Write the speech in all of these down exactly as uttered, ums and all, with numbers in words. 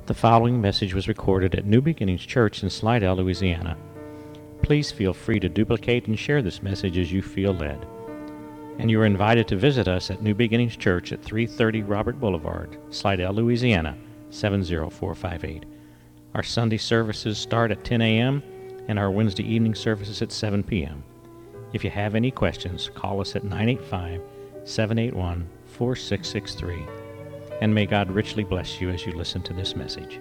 The following message was recorded at New Beginnings Church in Slidell, Louisiana. Please feel free to duplicate and share this message as you feel led. And you are invited to visit us at New Beginnings Church at three thirty Robert Boulevard, Slidell, Louisiana, seven zero four five eight. Our Sunday services start at ten a.m. and our Wednesday evening services at seven p.m. If you have any questions, call us at nine eight five, seven eight one, four six six three. And may God richly bless you as you listen to this message.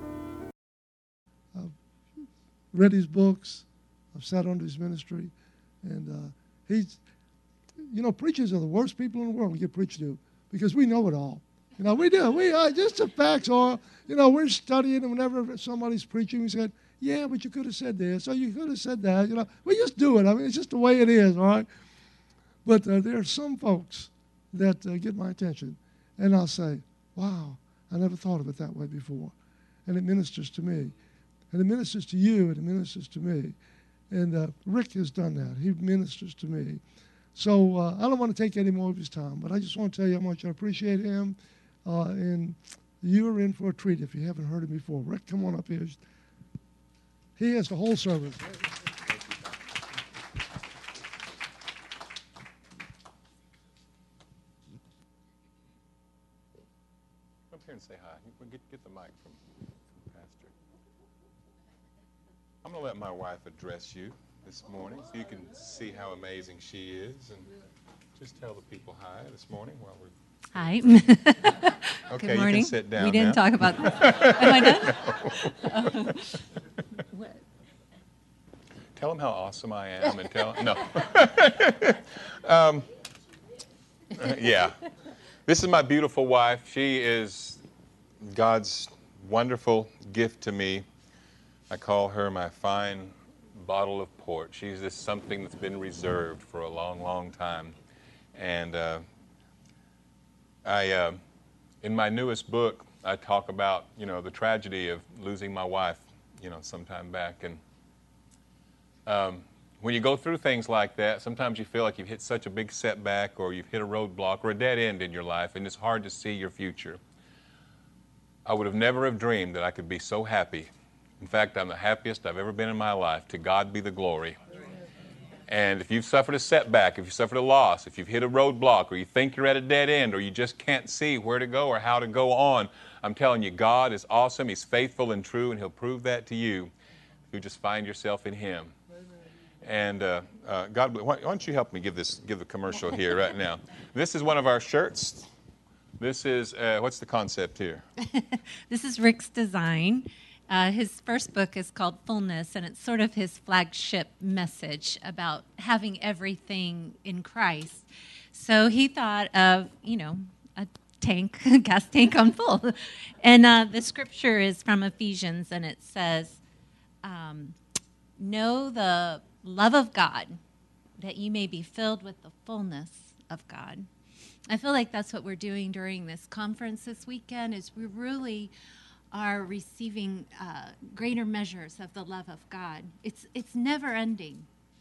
I've read his books. I've sat under his ministry. And uh, he's, you know, preachers are the worst people in the world to get preached to because we know it all. You know, we do. We uh, just the facts are, you know, we're studying, and whenever somebody's preaching, we said, yeah, but you could have said this, or you could have said that. You know, we just do it. I mean, it's just the way it is, all right? But uh, there are some folks that uh, get my attention. And I'll say, wow, I never thought of it that way before. And it ministers to me. And it ministers to you, and it ministers to me. And uh, Rick has done that. He ministers to me. So uh, I don't want to take any more of his time, but I just want to tell you how much I appreciate him. Uh, and you're in for a treat if you haven't heard him before. Rick, come on up here. He has the whole service. Here and say hi. Get, get the mic from, from Pastor. I'm going to let my wife address you this morning so you can see how amazing she is, and just tell the people hi this morning while we're... Hi. Okay, Good morning. You can sit down We didn't now. talk about that. Am I done? uh, what? Tell them how awesome I am and tell no. um, uh, yeah. This is my beautiful wife. She is God's wonderful gift to me. I call her my fine bottle of port. She's just something that's been reserved for a long, long time. And uh, I, uh, in my newest book, I talk about, you know, the tragedy of losing my wife, you know, some time back. And um, when you go through things like that, sometimes you feel like you've hit such a big setback, or you've hit a roadblock or a dead end in your life, and it's hard to see your future. I would have never have dreamed that I could be so happy. In fact, I'm the happiest I've ever been in my life. To God be the glory. And if you've suffered a setback, if you've suffered a loss, if you've hit a roadblock, or you think you're at a dead end, or you just can't see where to go or how to go on, I'm telling you, God is awesome. He's faithful and true, and He'll prove that to you if you just find yourself in Him. And uh, uh, God, why, why don't you help me give this, give the commercial here right now? This is one of our shirts. This is, uh, what's the concept here? This is Rick's design. Uh, his first book is called Fullness, and it's sort of his flagship message about having everything in Christ. So he thought of, you know, a tank, a gas tank on full. And uh, the scripture is from Ephesians, and it says, um, know the love of God, that you may be filled with the fullness of God. I feel like that's what we're doing during this conference this weekend, is we really are receiving uh, greater measures of the love of God. It's it's never ending.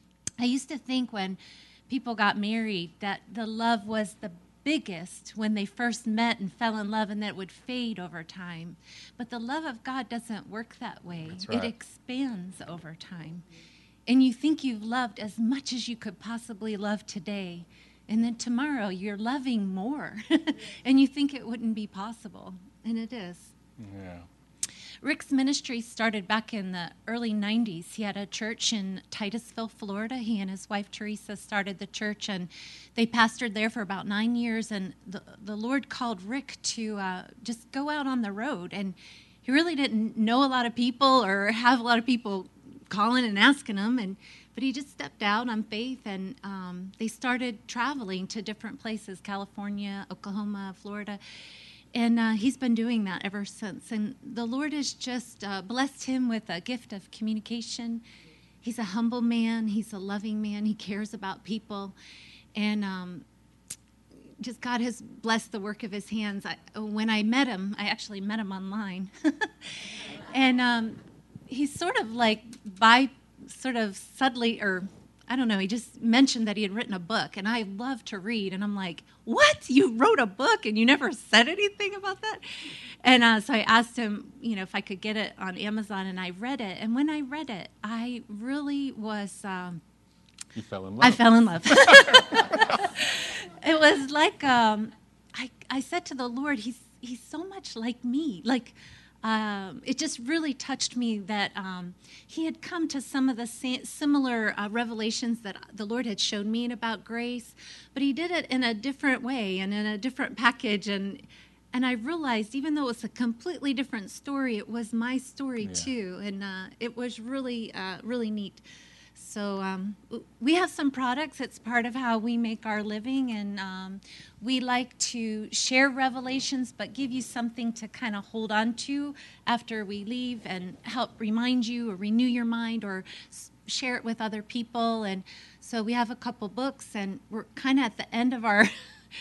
I used to think when people got married that the love was the biggest when they first met and fell in love, and that it would fade over time. But the love of God doesn't work that way. That's right. It expands over time. And you think you've loved as much as you could possibly love today, and then tomorrow you're loving more, and you think it wouldn't be possible, and it is. Yeah. Rick's ministry started back in the early nineties. He had a church in Titusville, Florida. He and his wife, Teresa, started the church, and they pastored there for about nine years, and the, the Lord called Rick to uh, just go out on the road, and he really didn't know a lot of people or have a lot of people calling and asking him, and but he just stepped out on faith, and um, they started traveling to different places, California, Oklahoma, Florida, and uh, he's been doing that ever since. And the Lord has just uh, blessed him with a gift of communication. He's a humble man. He's a loving man. He cares about people, and um, just God has blessed the work of his hands. I, when I met him, I actually met him online, and um, he's sort of like by sort of subtly or I don't know, he just mentioned that he had written a book, and I love to read, and I'm like, what? You wrote a book and you never said anything about that? And uh, so I asked him, you know, if I could get it on Amazon, and I read it, and when I read it, I really was... Um, you fell in love. I fell in love. It was like, um, I, I said to the Lord, he's, he's so much like me, like... Um, it just really touched me that um, he had come to some of the sa- similar uh, revelations that the Lord had shown me about grace, but he did it in a different way and in a different package. And and I realized, even though it was a completely different story, it was my story Yeah. too, and uh, it was really uh, really neat. So um, we have some products. It's part of how we make our living, and um, we like to share revelations, but give you something to kind of hold on to after we leave and help remind you or renew your mind or s- share it with other people. And so we have a couple books, and we're kind of at the end of our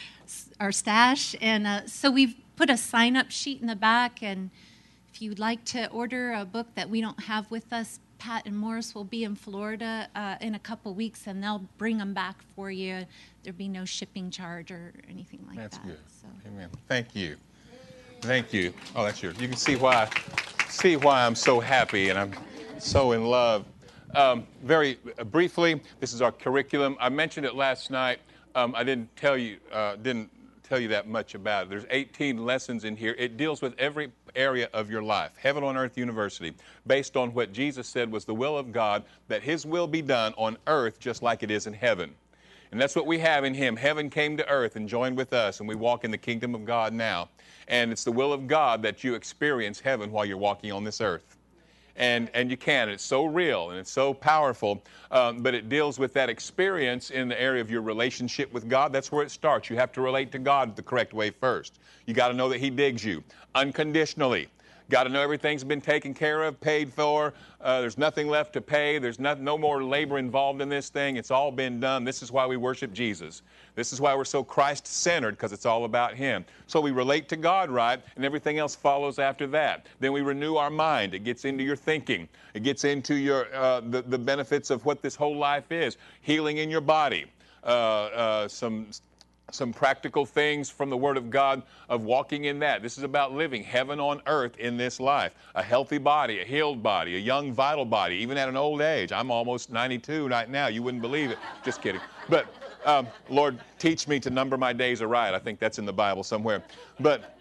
our stash. And uh, so we've put a sign-up sheet in the back, and if you'd like to order a book that we don't have with us, Pat and Morris will be in Florida uh, in a couple weeks, and they'll bring them back for you. There'll be no shipping charge or anything like That's that. good. So. Amen. Thank you. Thank you. Oh, that's yours. You can see why, see why I'm so happy and I'm so in love. Um, very briefly, this is our curriculum. I mentioned it last night. Um, I didn't tell you, uh, didn't tell you that much about it. There's eighteen lessons in here. It deals with every area of your life. Heaven on Earth University, based on what Jesus said was the will of God, that his will be done on earth just like it is in heaven. And that's what we have in him. Heaven came to earth and joined with us, and we walk in the kingdom of God now. And it's the will of God that you experience heaven while you're walking on this earth. And and you can. It's so real and it's so powerful, um, but it deals with that experience in the area of your relationship with God. That's where it starts. You have to relate to God the correct way first. You got to know that he digs you unconditionally. Got to know everything's been taken care of, paid for. Uh, there's nothing left to pay. There's not, no more labor involved in this thing. It's all been done. This is why we worship Jesus. This is why we're so Christ-centered, because it's all about him. So we relate to God right, and everything else follows after that. Then we renew our mind. It gets into your thinking. It gets into your uh, the, the benefits of what this whole life is. Healing in your body. Uh, uh, some... Some practical things from the Word of God of walking in that. This is about living heaven on earth in this life. A healthy body, a healed body, a young, vital body, even at an old age. I'm almost ninety-two right now. You wouldn't believe it. Just kidding. But, um, Lord, teach me to number my days aright. I think that's in the Bible somewhere. But,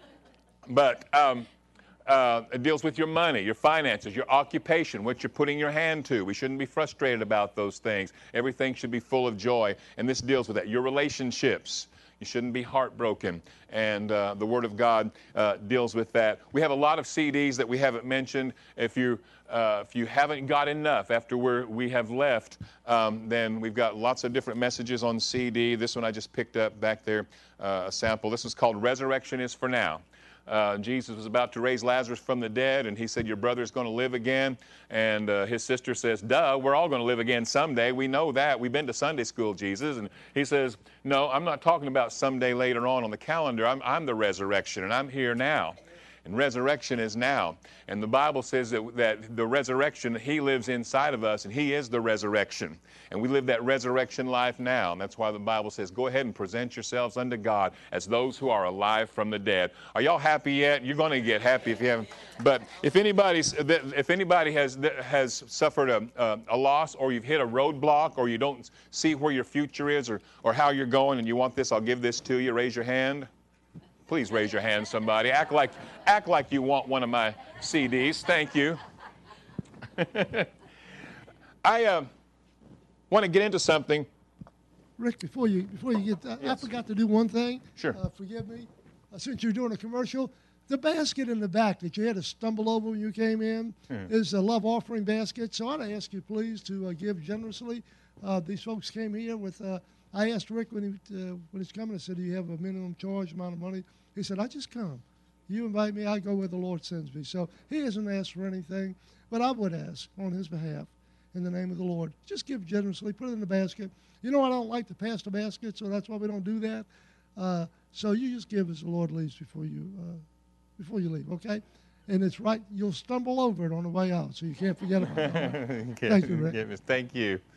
but um, uh, it deals with your money, your finances, your occupation, what you're putting your hand to. We shouldn't be frustrated about those things. Everything should be full of joy. And this deals with that. Your relationships. You shouldn't be heartbroken, and uh, the Word of God uh, deals with that. We have a lot of C Ds that we haven't mentioned. If you uh, if you haven't got enough after we're, we have left, um, then we've got lots of different messages on C D. This one I just picked up back there, uh, a sample. This is called Resurrection is for Now. Uh, Jesus was about to raise Lazarus from the dead, and he said, your brother's going to live again. And uh, his sister says, duh, we're all going to live again someday. We know that. We've been to Sunday school, Jesus. And he says, no, I'm not talking about someday later on on the calendar. I'm, I'm the resurrection, and I'm here now. And resurrection is now. And the Bible says that, that the resurrection, he lives inside of us, and he is the resurrection. And we live that resurrection life now. And that's why the Bible says, go ahead and present yourselves unto God as those who are alive from the dead. Are y'all happy yet? You're going to get happy if you haven't. But if anybody's, if anybody has has suffered a, a, a loss, or you've hit a roadblock, or you don't see where your future is, or, or how you're going, and you want this, I'll give this to you. Raise your hand. Please raise your hand, somebody. Act like, act like you want one of my C Ds. Thank you. I uh, want to get into something. Rick, before you before you get that, Yes. I forgot to do one thing. Sure. Uh, forgive me. Uh, since you're doing a commercial, the basket in the back that you had to stumble over when you came in Hmm. is a love offering basket. So I'd ask you please to uh, give generously. Uh, these folks came here with. Uh, I asked Rick when he uh, when he's coming. I said, "Do you have a minimum charge amount of money?" He said, "I just come. You invite me, I go where the Lord sends me." So he hasn't asked for anything, but I would ask on his behalf, in the name of the Lord, just give generously. Put it in the basket. You know I don't like to pass the basket, so that's why we don't do that. Uh, so you just give as the Lord leads before you uh, before you leave, okay? And it's right. You'll stumble over it on the way out, so you can't forget about it. Thank you, Rick. Thank you.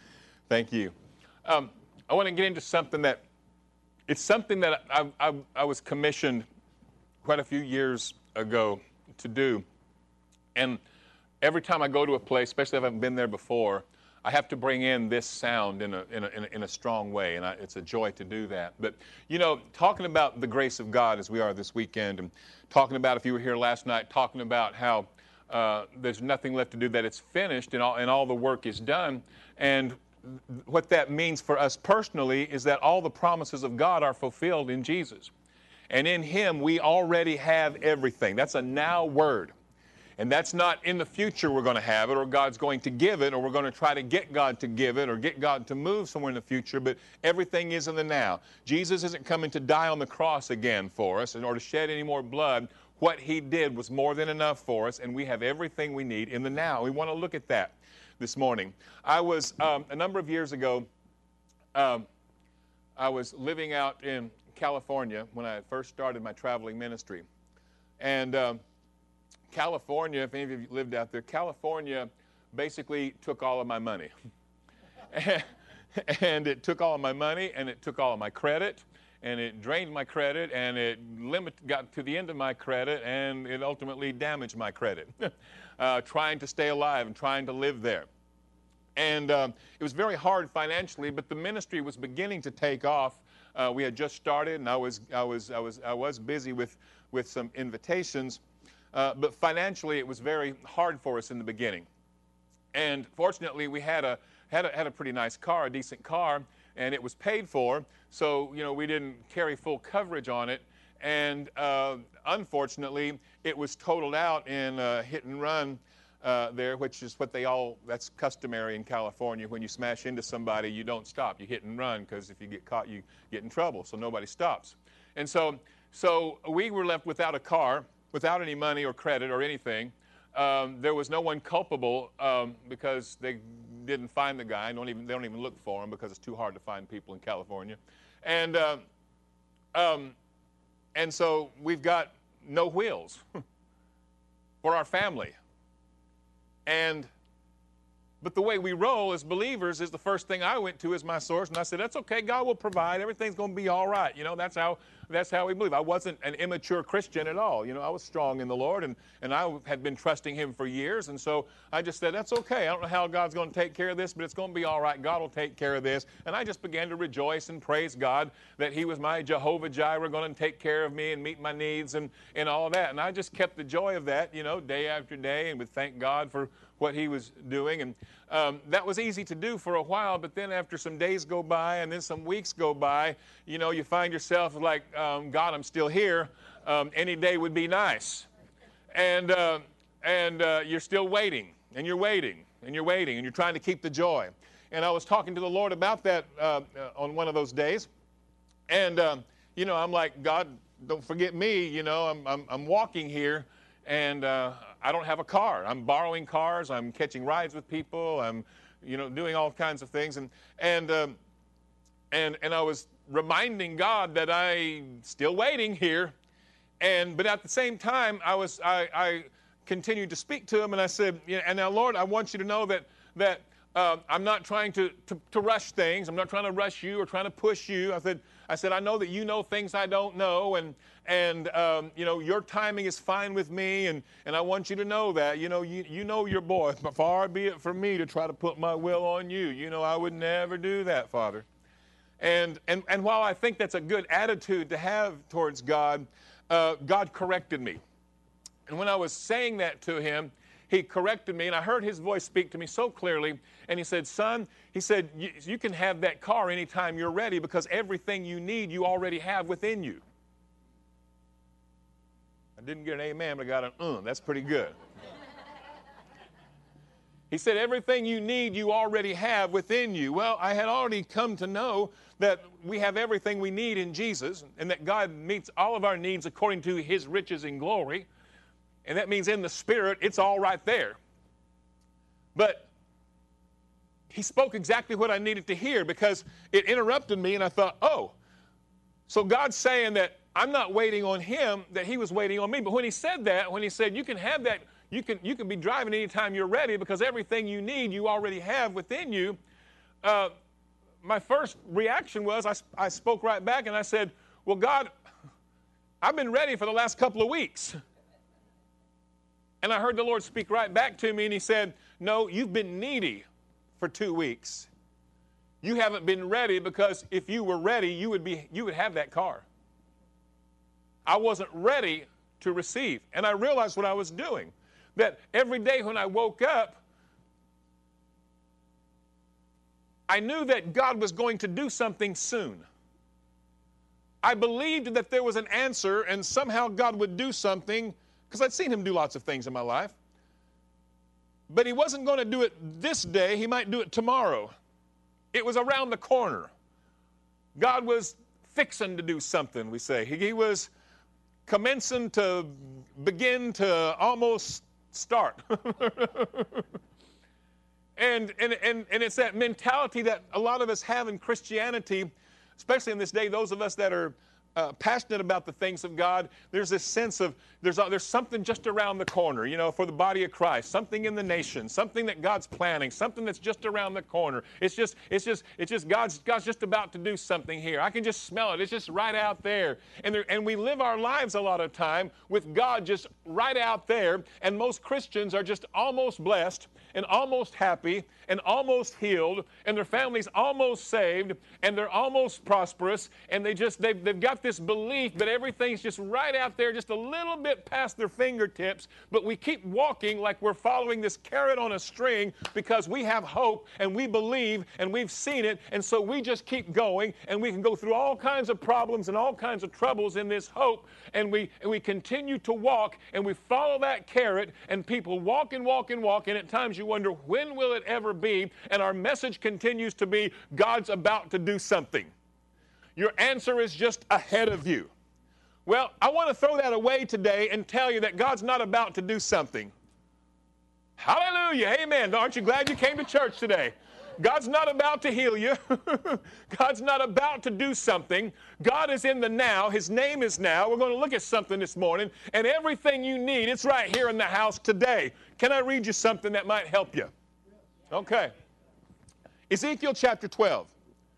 Thank you. Um, I want to get into something that, it's something that I, I, I was commissioned quite a few years ago to do. And every time I go to a place, especially if I haven't been there before, I have to bring in this sound in a, in a, in a, in a strong way, and I, it's a joy to do that. But, you know, talking about the grace of God as we are this weekend, and talking about, if you were here last night, talking about how uh, there's nothing left to do, that it's finished and all, and all the work is done. And what that means for us personally is that all the promises of God are fulfilled in Jesus. And in Him, we already have everything. That's a now word. And that's not in the future we're going to have it, or God's going to give it, or we're going to try to get God to give it, or get God to move somewhere in the future, but everything is in the now. Jesus isn't coming to die on the cross again for us, in order to shed any more blood. What He did was more than enough for us, and we have everything we need in the now. We want to look at that this morning. I was, um, a number of years ago, um, I was living out in California when I first started my traveling ministry. And um, California, if any of you lived out there, California basically took all of my money. And it took all of my money, and it took all of my credit, and it drained my credit, and it limit, got to the end of my credit, and it ultimately damaged my credit, uh, trying to stay alive and trying to live there. And um, it was very hard financially, but the ministry was beginning to take off. Uh, we had just started, and I was, I was, I was, I was busy with, with some invitations. Uh, but financially, it was very hard for us in the beginning. And fortunately, we had a, had a, had a pretty nice car, a decent car, and it was paid for. So, you know, we didn't carry full coverage on it. And uh, unfortunately, it was totaled out in a hit and run uh, there, which is what they all, that's customary in California. When you smash into somebody, you don't stop. You hit and run, because if you get caught, you get in trouble. So nobody stops. And so, so we were left without a car, without any money or credit or anything. Um, there was no one culpable um, because they didn't find the guy. Don't even, they don't even look for him because it's too hard to find people in California. And, uh, um, and so we've got no wheels for our family. And, but the way we roll as believers is the first thing I went to as my source, and I said, that's okay, God will provide, everything's going to be all right. You know, that's how, that's how we believe. I wasn't an immature Christian at all. You know, I was strong in the Lord, and, and I had been trusting Him for years, and so I just said, that's okay. I don't know how God's going to take care of this, but it's going to be all right. God will take care of this. And I just began to rejoice and praise God that He was my Jehovah Jireh, going to take care of me and meet my needs and, and all of that. And I just kept the joy of that, you know, day after day, and would thank God for what He was doing. And um, that was easy to do for a while, but then after some days go by and then some weeks go by, you know, you find yourself like, um, God, I'm still here. Um, any day would be nice. And, uh, and uh, you're still waiting, and you're waiting, and you're waiting, and you're trying to keep the joy. And I was talking to the Lord about that uh, uh, on one of those days. And, um, you know, I'm like, God, don't forget me. You know, I'm, I'm, I'm walking here, and uh, I don't have a car. I'm borrowing cars. I'm catching rides with people. I'm, you know, doing all kinds of things. And, and, um, and, and I was reminding God that I'm still waiting here. And, but at the same time, I was, I, I continued to speak to Him, and I said, you know, and now, Lord, I want you to know that, that uh, I'm not trying to, to, to rush things. I'm not trying to rush you or trying to push you. I said, I said, I know that you know things I don't know, and, and um, you know, your timing is fine with me, and, and I want you to know that. You know, you, you know your boy. Far be it from me to try to put my will on you. You know, I would never do that, Father. And, and, and while I think that's a good attitude to have towards God, uh, God corrected me. And when I was saying that to Him, He corrected me, and I heard His voice speak to me so clearly, and He said, son, He said, you, you can have that car anytime you're ready, because everything you need you already have within you. I didn't get an amen, but I got an uh, that's pretty good. He said, everything you need you already have within you. Well, I had already come to know that we have everything we need in Jesus, and that God meets all of our needs according to His riches in glory. And that means in the Spirit, it's all right there. But He spoke exactly what I needed to hear, because it interrupted me, and I thought, oh, so God's saying that I'm not waiting on Him, that He was waiting on me. But when He said that, when He said, you can have that, you can, you can be driving anytime you're ready, because everything you need you already have within you, uh, my first reaction was I, I spoke right back and I said, well, God, I've been ready for the last couple of weeks. And I heard the Lord speak right back to me, and he said, no, you've been needy for two weeks. You haven't been ready, because if you were ready, you would be, you would have that car. I wasn't ready to receive. And I realized what I was doing, that every day when I woke up, I knew that God was going to do something soon. I believed that there was an answer, and somehow God would do something, because I'd seen him do lots of things in my life. But he wasn't going to do it this day. He might do it tomorrow. It was around the corner. God was fixing to do something, we say. He, he was commencing to begin to almost start. and, and, and, and it's that mentality that a lot of us have in Christianity, especially in this day, those of us that are Uh, passionate about the things of God. There's this sense of there's, uh, there's something just around the corner, you know, for the body of Christ, something in the nation, something that God's planning, something that's just around the corner. It's just, it's just, it's just God's, God's just about to do something here. I can just smell it. It's just right out there. And, there, and we live our lives a lot of time with God just right out there. And most Christians are just almost blessed and almost happy and almost healed, and their family's almost saved, and they're almost prosperous, and they just, they've, they've got this belief that everything's just right out there, just a little bit past their fingertips, but we keep walking like we're following this carrot on a string because we have hope, and we believe, and we've seen it, and so we just keep going, and we can go through all kinds of problems and all kinds of troubles in this hope, and we, and we continue to walk, and we follow that carrot, and people walk and walk and walk, and at times you wonder, when will it ever be? And our message continues to be, God's about to do something. Your answer is just ahead of you. Well, I want to throw that away today and tell you that God's not about to do something. Hallelujah. Amen. Aren't you glad you came to church today? God's not about to heal you. God's not about to do something. God is in the now. His name is now. We're going to look at something this morning, and everything you need, it's right here in the house today. Can I read you something that might help you? Okay. Ezekiel chapter twelve.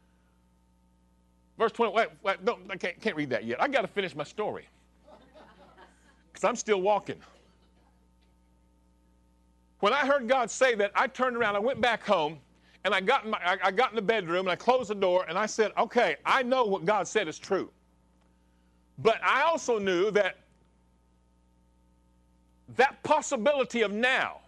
Verse twenty. Wait, wait, don't, I can't, can't read that yet. I got to finish my story, because I'm still walking. When I heard God say that, I turned around, I went back home, and I got, in my, I, I got in the bedroom, and I closed the door, and I said, okay, I know what God said is true. But I also knew that that possibility of now,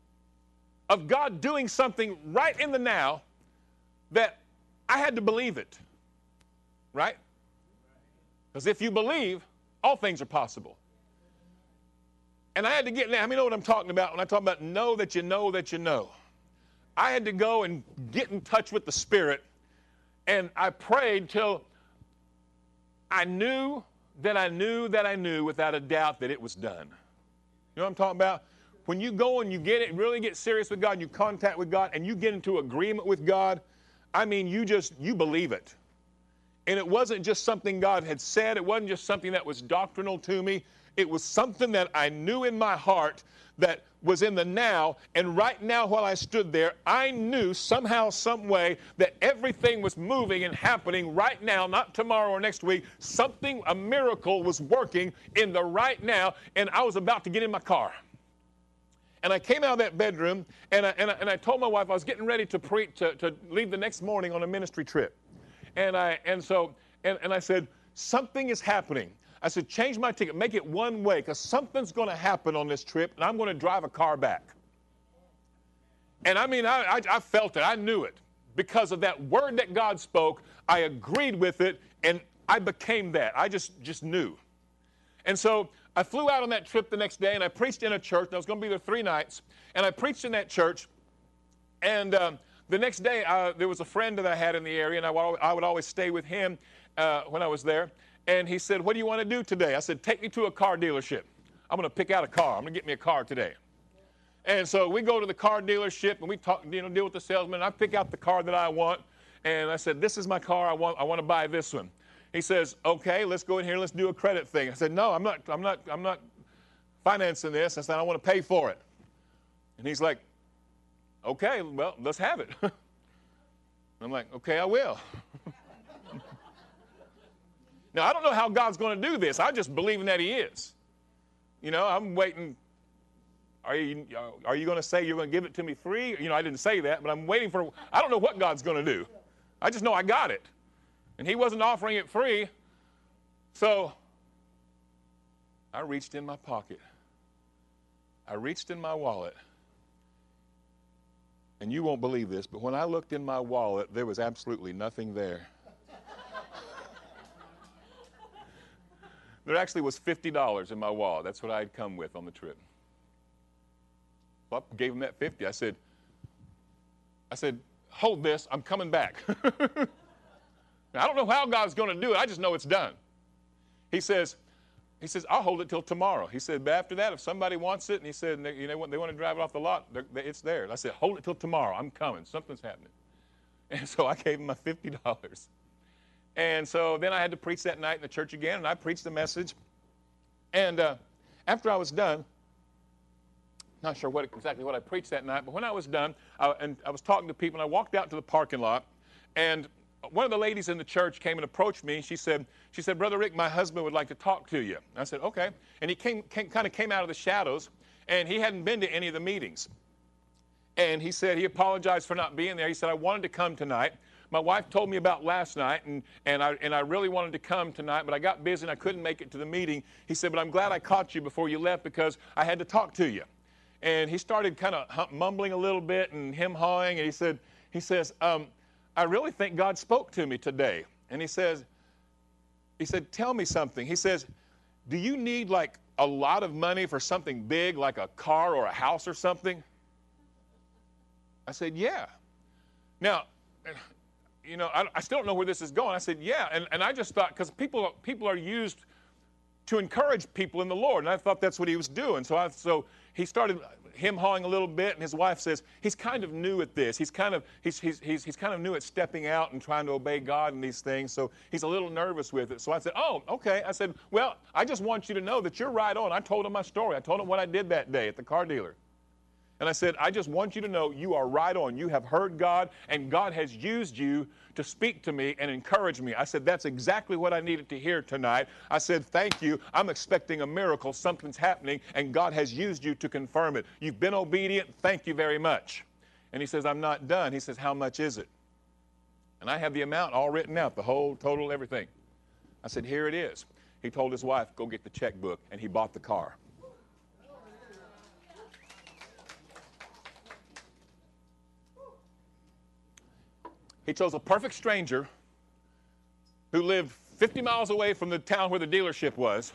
of God doing something right in the now, that I had to believe it. Right? Because if you believe, all things are possible. And I had to get, now, how many know what I'm talking about when I talk about know that you know that you know? I had to go and get in touch with the Spirit, and I prayed till I knew that I knew that I knew without a doubt that it was done. You know what I'm talking about? When you go and you get it, really get serious with God, and you contact with God, and you get into agreement with God, I mean, you just, you believe it. And it wasn't just something God had said. It wasn't just something that was doctrinal to me. It was something that I knew in my heart that was in the now. And right now, while I stood there, I knew somehow, some way, that everything was moving and happening right now, not tomorrow or next week. Something, a miracle was working in the right now, and I was about to get in my car. And I came out of that bedroom, and I, and I, and I told my wife I was getting ready to, pre, to, to leave the next morning on a ministry trip. And I and so and, and I said, something is happening. I said, change my ticket, make it one way, because something's going to happen on this trip, and I'm going to drive a car back. And I mean, I, I, I felt it. I knew it. Because of that word that God spoke, I agreed with it, and I became that. I just, just knew. And so I flew out on that trip the next day, and I preached in a church, and I was going to be there three nights, and I preached in that church, and um, the next day, uh, there was a friend that I had in the area, and I, I would always stay with him uh, when I was there. And he said, what do you want to do today? I said, take me to a car dealership. I'm going to pick out a car. I'm going to get me a car today. And so we go to the car dealership, and we talk, you know, deal with the salesman. I pick out the car that I want, and I said, this is my car. I want, I want to buy this one. He says, okay, let's go in here. Let's do a credit thing. I said, no, I'm not, I'm not, I'm not financing this. I said, I want to pay for it. And he's like, okay, well, let's have it. I'm like, okay, I will. Now, I don't know how God's going to do this. I just believe that he is. You know, I'm waiting. Are you, are you going to say you're going to give it to me free? You know, I didn't say that, but I'm waiting for, I don't know what God's going to do. I just know I got it. And he wasn't offering it free. So I reached in my pocket. I reached in my wallet. And you won't believe this, but when I looked in my wallet, there was absolutely nothing there. There actually was fifty dollars in my wallet. That's what I had come with on the trip. So I gave him that fifty. I said, I said, hold this, I'm coming back. Now, I don't know how God's going to do it. I just know it's done. He says, he says, I'll hold it till tomorrow. He said, but after that, if somebody wants it, and he said, and they, you know, they want to drive it off the lot, they, it's there. And I said, hold it till tomorrow. I'm coming. Something's happening. And so I gave him my fifty dollars. And so then I had to preach that night in the church again, and I preached the message. And uh, after I was done, not sure what exactly what I preached that night, but when I was done, I, and I was talking to people, and I walked out to the parking lot, and one of the ladies in the church came and approached me. She said, she said, Brother Rick, my husband would like to talk to you. And I said, okay. And he came, came, kind of came out of the shadows, and he hadn't been to any of the meetings. And he said he apologized for not being there. He said, I wanted to come tonight. My wife told me about last night, and, and, I, and I really wanted to come tonight, but I got busy and I couldn't make it to the meeting. He said, but I'm glad I caught you before you left because I had to talk to you. And he started kind of mumbling a little bit and hem-hawing, and he said, he says, um, I really think God spoke to me today. And he says, he said, tell me something. He says, do you need like a lot of money for something big, like a car or a house or something? I said, yeah. Now, you know, I, I still don't know where this is going. I said, yeah. And, and I just thought, because people, people are used to encourage people in the Lord. And I thought that's what he was doing. So I, so he started hem-hawing a little bit, and his wife says, he's kind of new at this. He's kind of, he's, he's, he's, he's kind of new at stepping out and trying to obey God in these things. So he's a little nervous with it. So I said, oh, okay. I said, well, I just want you to know that you're right on. I told him my story. I told him what I did that day at the car dealer. And I said, I just want you to know you are right on. You have heard God, and God has used you to speak to me and encourage me. I said, that's exactly what I needed to hear tonight. I said, thank you. I'm expecting a miracle. Something's happening, and God has used you to confirm it. You've been obedient. Thank you very much. And he says, I'm not done. He says, how much is it? And I have the amount all written out, the whole total, everything. I said, here it is. He told his wife, go get the checkbook, and he bought the car. He chose a perfect stranger who lived fifty miles away from the town where the dealership was.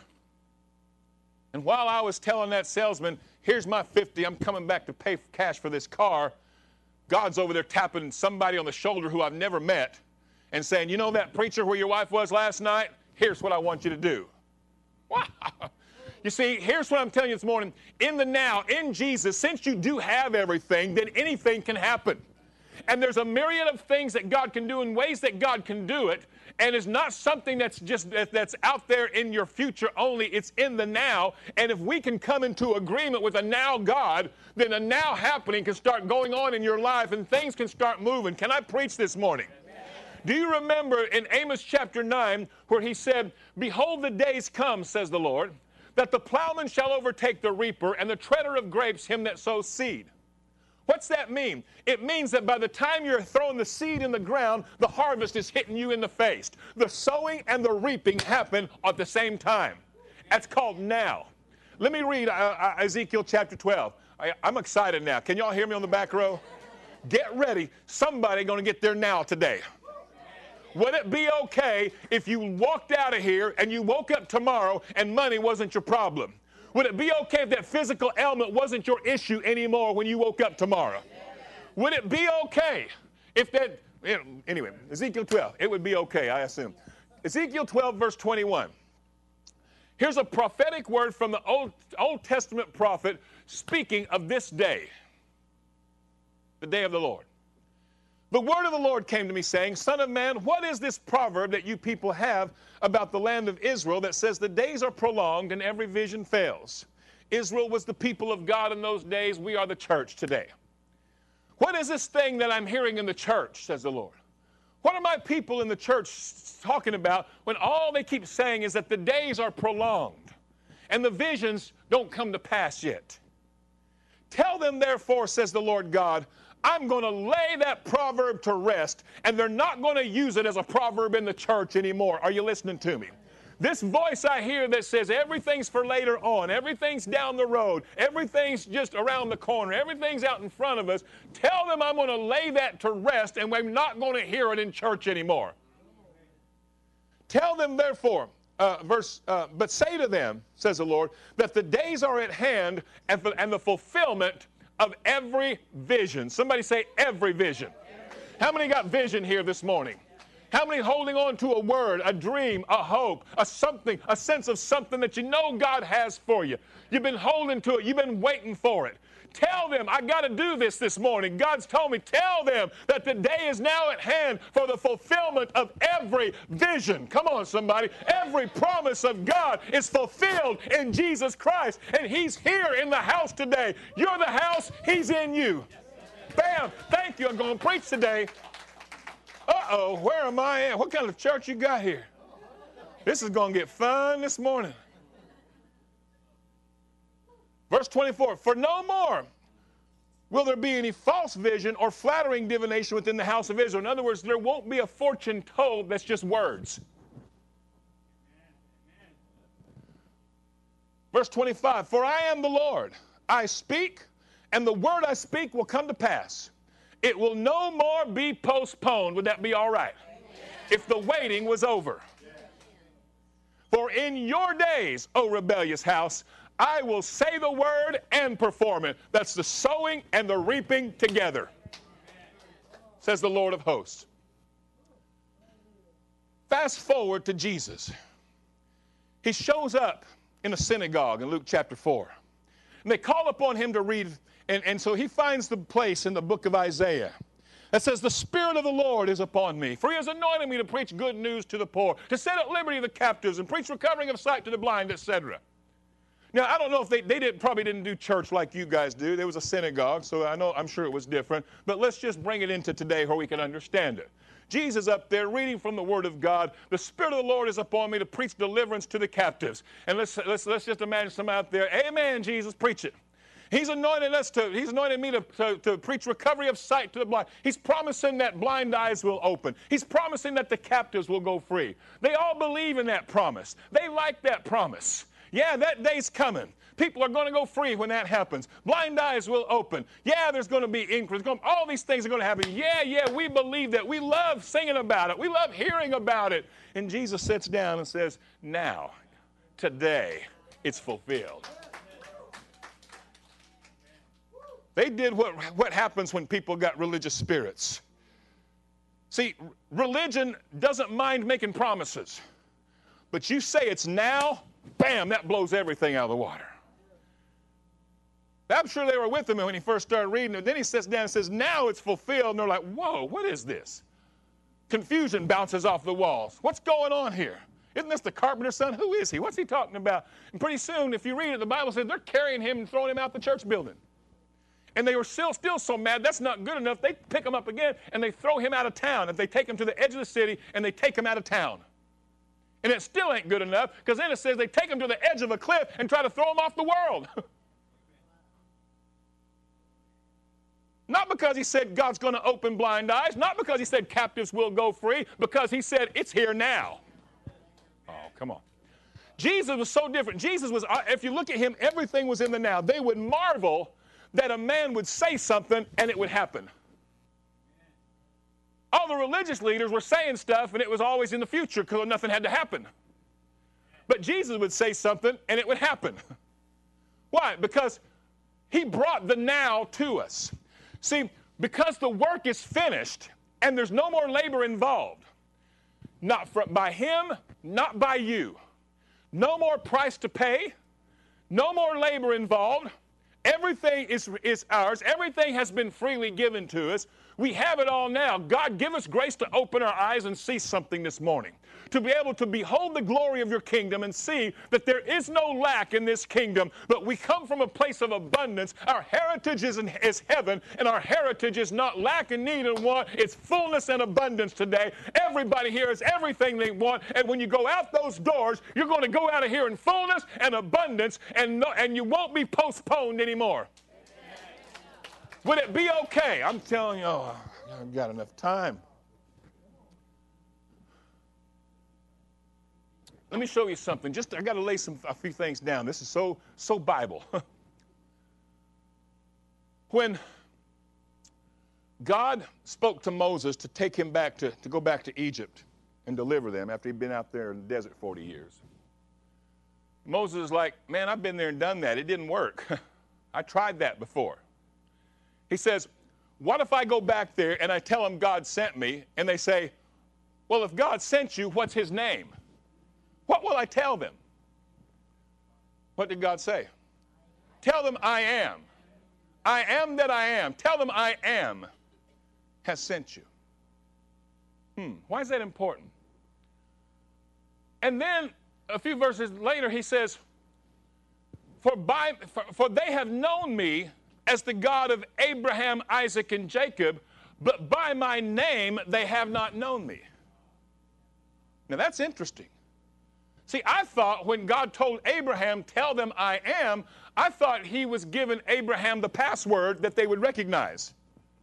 And while I was telling that salesman, here's my fifty, I'm coming back to pay cash for this car, God's over there tapping somebody on the shoulder who I've never met and saying, you know that preacher where your wife was last night? Here's what I want you to do. Wow. You see, here's what I'm telling you this morning. In the now, in Jesus, since you do have everything, then anything can happen. And there's a myriad of things that God can do in ways that God can do it. And it's not something that's just that's out there in your future only. It's in the now. And if we can come into agreement with a now God, then a now happening can start going on in your life and things can start moving. Can I preach this morning? Do you remember in Amos chapter nine where he said, behold, the days come, says the Lord, that the plowman shall overtake the reaper and the treader of grapes him that sows seed. What's that mean? It means that by the time you're throwing the seed in the ground, the harvest is hitting you in the face. The sowing and the reaping happen at the same time. That's called now. Let me read uh, uh, Ezekiel chapter twelve. I, I'm excited now. Can y'all hear me on the back row? Get ready. Somebody going to get there now today. Would it be okay if you walked out of here and you woke up tomorrow and money wasn't your problem? Would it be okay if that physical ailment wasn't your issue anymore when you woke up tomorrow? Would it be okay if that, anyway, Ezekiel twelve, it would be okay, I assume. Ezekiel twelve, verse twenty-one. Here's a prophetic word from the Old, Old Testament prophet speaking of this day, the day of the Lord. The word of the Lord came to me saying, Son of man, what is this proverb that you people have about the land of Israel that says the days are prolonged and every vision fails? Israel was the people of God in those days. We are the church today. What is this thing that I'm hearing in the church, says the Lord? What are my people in the church talking about when all they keep saying is that the days are prolonged and the visions don't come to pass yet? Tell them, therefore, says the Lord God, I'm going to lay that proverb to rest, and they're not going to use it as a proverb in the church anymore. Are you listening to me? This voice I hear that says everything's for later on, everything's down the road, everything's just around the corner, everything's out in front of us, tell them I'm going to lay that to rest, and we're not going to hear it in church anymore. Tell them, therefore, uh, verse, uh, but say to them, says the Lord, that the days are at hand and, for, and the fulfillment of every vision. Somebody say every vision. How many got vision here this morning? How many holding on to a word, a dream, a hope, a something, a sense of something that you know God has for you? You've been holding to it. You've been waiting for it. Tell them, I got to do this this morning. God's told me, tell them that the day is now at hand for the fulfillment of every vision. Come on, somebody. Every promise of God is fulfilled in Jesus Christ, and He's here in the house today. You're the house, He's in you. Bam! Thank you. I'm going to preach today. Uh-oh, where am I at? What kind of church you got here? This is going to get fun this morning. Verse twenty-four, for no more will there be any false vision or flattering divination within the house of Israel. In other words, there won't be a fortune told that's just words. Verse twenty-five, for I am the Lord. I speak, and the word I speak will come to pass. It will no more be postponed. Would that be all right? If the waiting was over. For in your days, O rebellious house, I will say the word and perform it. That's the sowing and the reaping together, says the Lord of hosts. Fast forward to Jesus. He shows up in a synagogue in Luke chapter four. And they call upon him to read, and, and so he finds the place in the book of Isaiah that says, the Spirit of the Lord is upon me, for He has anointed me to preach good news to the poor, to set at liberty the captives, and preach recovering of sight to the blind, et cetera. Now, I don't know if they, they did, probably didn't do church like you guys do. There was a synagogue, so I know, I'm sure it was different. But let's just bring it into today where we can understand it. Jesus up there reading from the Word of God. The Spirit of the Lord is upon me to preach deliverance to the captives. And let's, let's, let's just imagine some out there. Amen, Jesus, preach it. He's anointed us to, he's anointed me to, to, to preach recovery of sight to the blind. He's promising that blind eyes will open. He's promising that the captives will go free. They all believe in that promise. They like that promise. Yeah, that day's coming. People are going to go free when that happens. Blind eyes will open. Yeah, there's going to be increase. All these things are going to happen. Yeah, yeah, we believe that. We love singing about it. We love hearing about it. And Jesus sits down and says, now, today, it's fulfilled. They did what, what happens when people got religious spirits. See, religion doesn't mind making promises. But you say it's now, bam, that blows everything out of the water. I'm sure they were with him when he first started reading it. Then he sits down and says, now it's fulfilled. And they're like, whoa, what is this? Confusion bounces off the walls. What's going on here? Isn't this the carpenter's son? Who is he? What's he talking about? And pretty soon, if you read it, the Bible says they're carrying him and throwing him out the church building. And they were still, still so mad, that's not good enough. They pick him up again and they throw him out of town. And they take him to the edge of the city and they take him out of town. And it still ain't good enough, because then it says they take him to the edge of a cliff and try to throw him off the world. Not because he said God's going to open blind eyes, not because he said captives will go free, because he said it's here now. Oh, come on. Jesus was so different. Jesus was, if you look at him, everything was in the now. They would marvel that a man would say something and it would happen. All the religious leaders were saying stuff and it was always in the future because nothing had to happen. But Jesus would say something and it would happen. Why? Because he brought the now to us. See, because the work is finished and there's no more labor involved. Not from, by him, not by you. No more price to pay. No more labor involved. Everything is, is ours. Everything has been freely given to us. We have it all now. God, give us grace to open our eyes and see something this morning, to be able to behold the glory of your kingdom and see that there is no lack in this kingdom, but we come from a place of abundance. Our heritage is, in, is heaven, and our heritage is not lack and need and want. It's fullness and abundance today. Everybody here has everything they want, and when you go out those doors, you're going to go out of here in fullness and abundance, and, no, and you won't be postponed anymore. Would it be okay? I'm telling you, oh, I've got enough time. Let me show you something. Just I got to lay some a few things down. This is so so Bible. When God spoke to Moses to take him back to, to go back to Egypt and deliver them after he'd been out there in the desert forty years. Moses is like, man, I've been there and done that. It didn't work. I tried that before. He says, what if I go back there and I tell them God sent me, and they say, well, if God sent you, what's his name? What will I tell them? What did God say? Tell them I am. I am that I am. Tell them I am has sent you. Hmm, why is that important? And then a few verses later he says, for, by, for, for they have known me as the God of Abraham, Isaac, and Jacob, but by my name they have not known me. Now that's interesting. See, I thought when God told Abraham, tell them I am, I thought he was giving Abraham the password that they would recognize.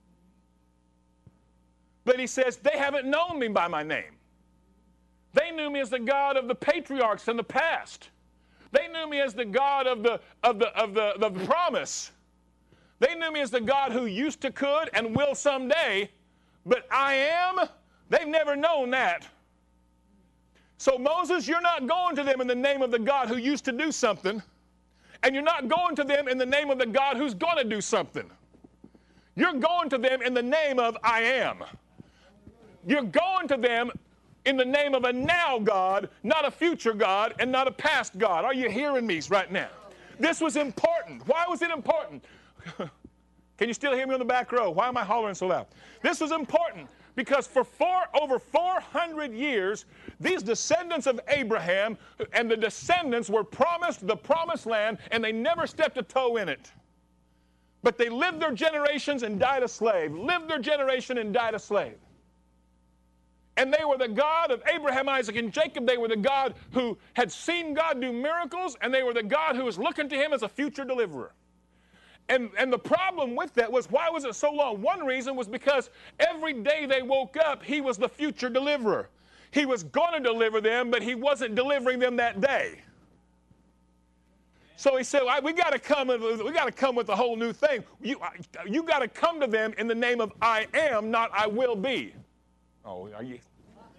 But he says, they haven't known me by my name. They knew me as the God of the patriarchs in the past. They knew me as the God of the, of the, of the, of the promise. They knew me as the God who used to, could, and will someday. But I am, they've never known that. So Moses, you're not going to them in the name of the God who used to do something, and you're not going to them in the name of the God who's going to do something. You're going to them in the name of I am. You're going to them in the name of a now God, not a future God, and not a past God. Are you hearing me right now? This was important. Why was it important? Can you still hear me on the back row? Why am I hollering so loud? This was important because for four, over four hundred years, these descendants of Abraham and the descendants were promised the promised land, and they never stepped a toe in it. But they lived their generations and died a slave, lived their generation and died a slave. And they were the God of Abraham, Isaac, and Jacob. They were the God who had seen God do miracles, and they were the God who was looking to him as a future deliverer. And, and the problem with that was, why was it so long? One reason was because every day they woke up, he was the future deliverer. He was going to deliver them, but he wasn't delivering them that day. So he said, we got to come we got to come with a whole new thing. You, you got to come to them in the name of I am, not I will be. Oh, are you?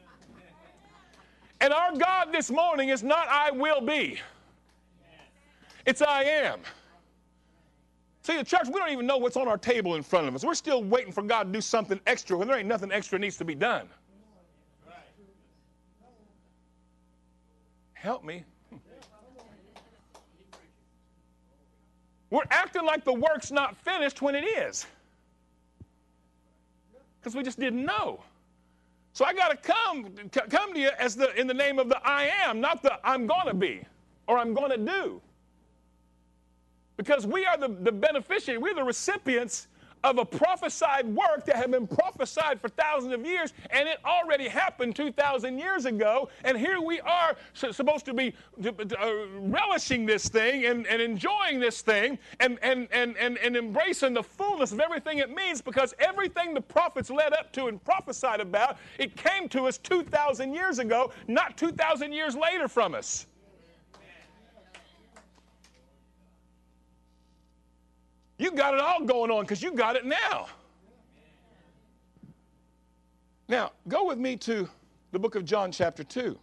And our God this morning is not I will be. It's I am. See, the church, we don't even know what's on our table in front of us. We're still waiting for God to do something extra when there ain't nothing extra needs to be done. Help me. We're acting like the work's not finished when it is. Because we just didn't know. So I got to come come to you as the in the name of the I am, not the I'm going to be or I'm going to do. Because we are the, the beneficiary, we're the recipients of a prophesied work that had been prophesied for thousands of years, and it already happened two thousand years ago, and here we are supposed to be uh, relishing this thing and, and enjoying this thing and, and, and, and, and embracing the fullness of everything it means, because everything the prophets led up to and prophesied about, it came to us two thousand years ago, not two thousand years later from us. You got it all going on because you got it now. Now, go with me to the book of John chapter two.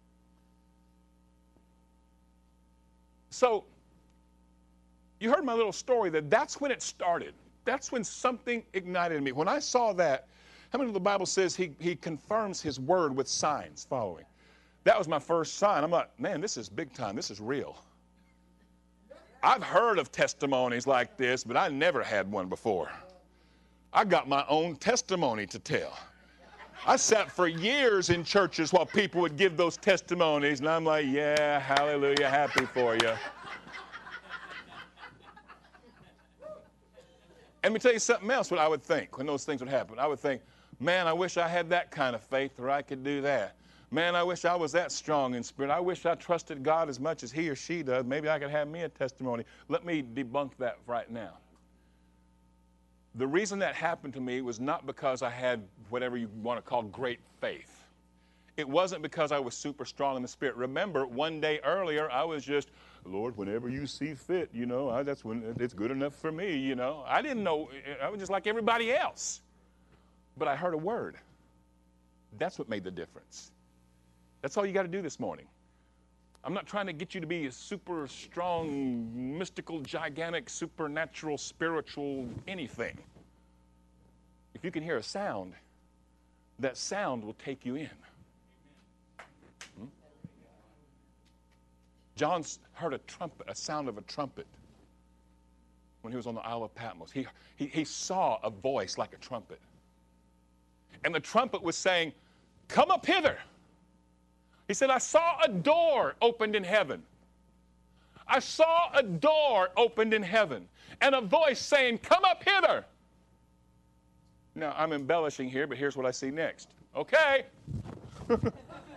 So, you heard my little story that that's when it started. That's when something ignited in me. When I saw that, how many of the Bible says he, he confirms his word with signs following? That was my first sign. I'm like, man, this is big time. This is real. I've heard of testimonies like this, but I never had one before. I got my own testimony to tell. I sat for years in churches while people would give those testimonies, and I'm like, yeah, hallelujah, happy for you. And let me tell you something else, what I would think when those things would happen. I would think, man, I wish I had that kind of faith or I could do that. Man, I wish I was that strong in spirit. I wish I trusted God as much as he or she does. Maybe I could have me a testimony. Let me debunk that right now. The reason that happened to me was not because I had whatever you want to call great faith. It wasn't because I was super strong in the spirit. Remember, one day earlier, I was just, Lord, whenever you see fit, you know, I, that's when it's good enough for me, you know. I didn't know. I was just like everybody else. But I heard a word. That's what made the difference. That's all you got to do this morning. I'm not trying to get you to be a super strong, mystical, gigantic, supernatural, spiritual anything. If you can hear a sound, that sound will take you in. Hmm? John heard a trumpet, a sound of a trumpet when he was on the Isle of Patmos. He, he, he saw a voice like a trumpet. And the trumpet was saying, come up hither. He said, I saw a door opened in heaven. I saw a door opened in heaven. And a voice saying, come up hither. Now, I'm embellishing here, but here's what I see next. Okay. Because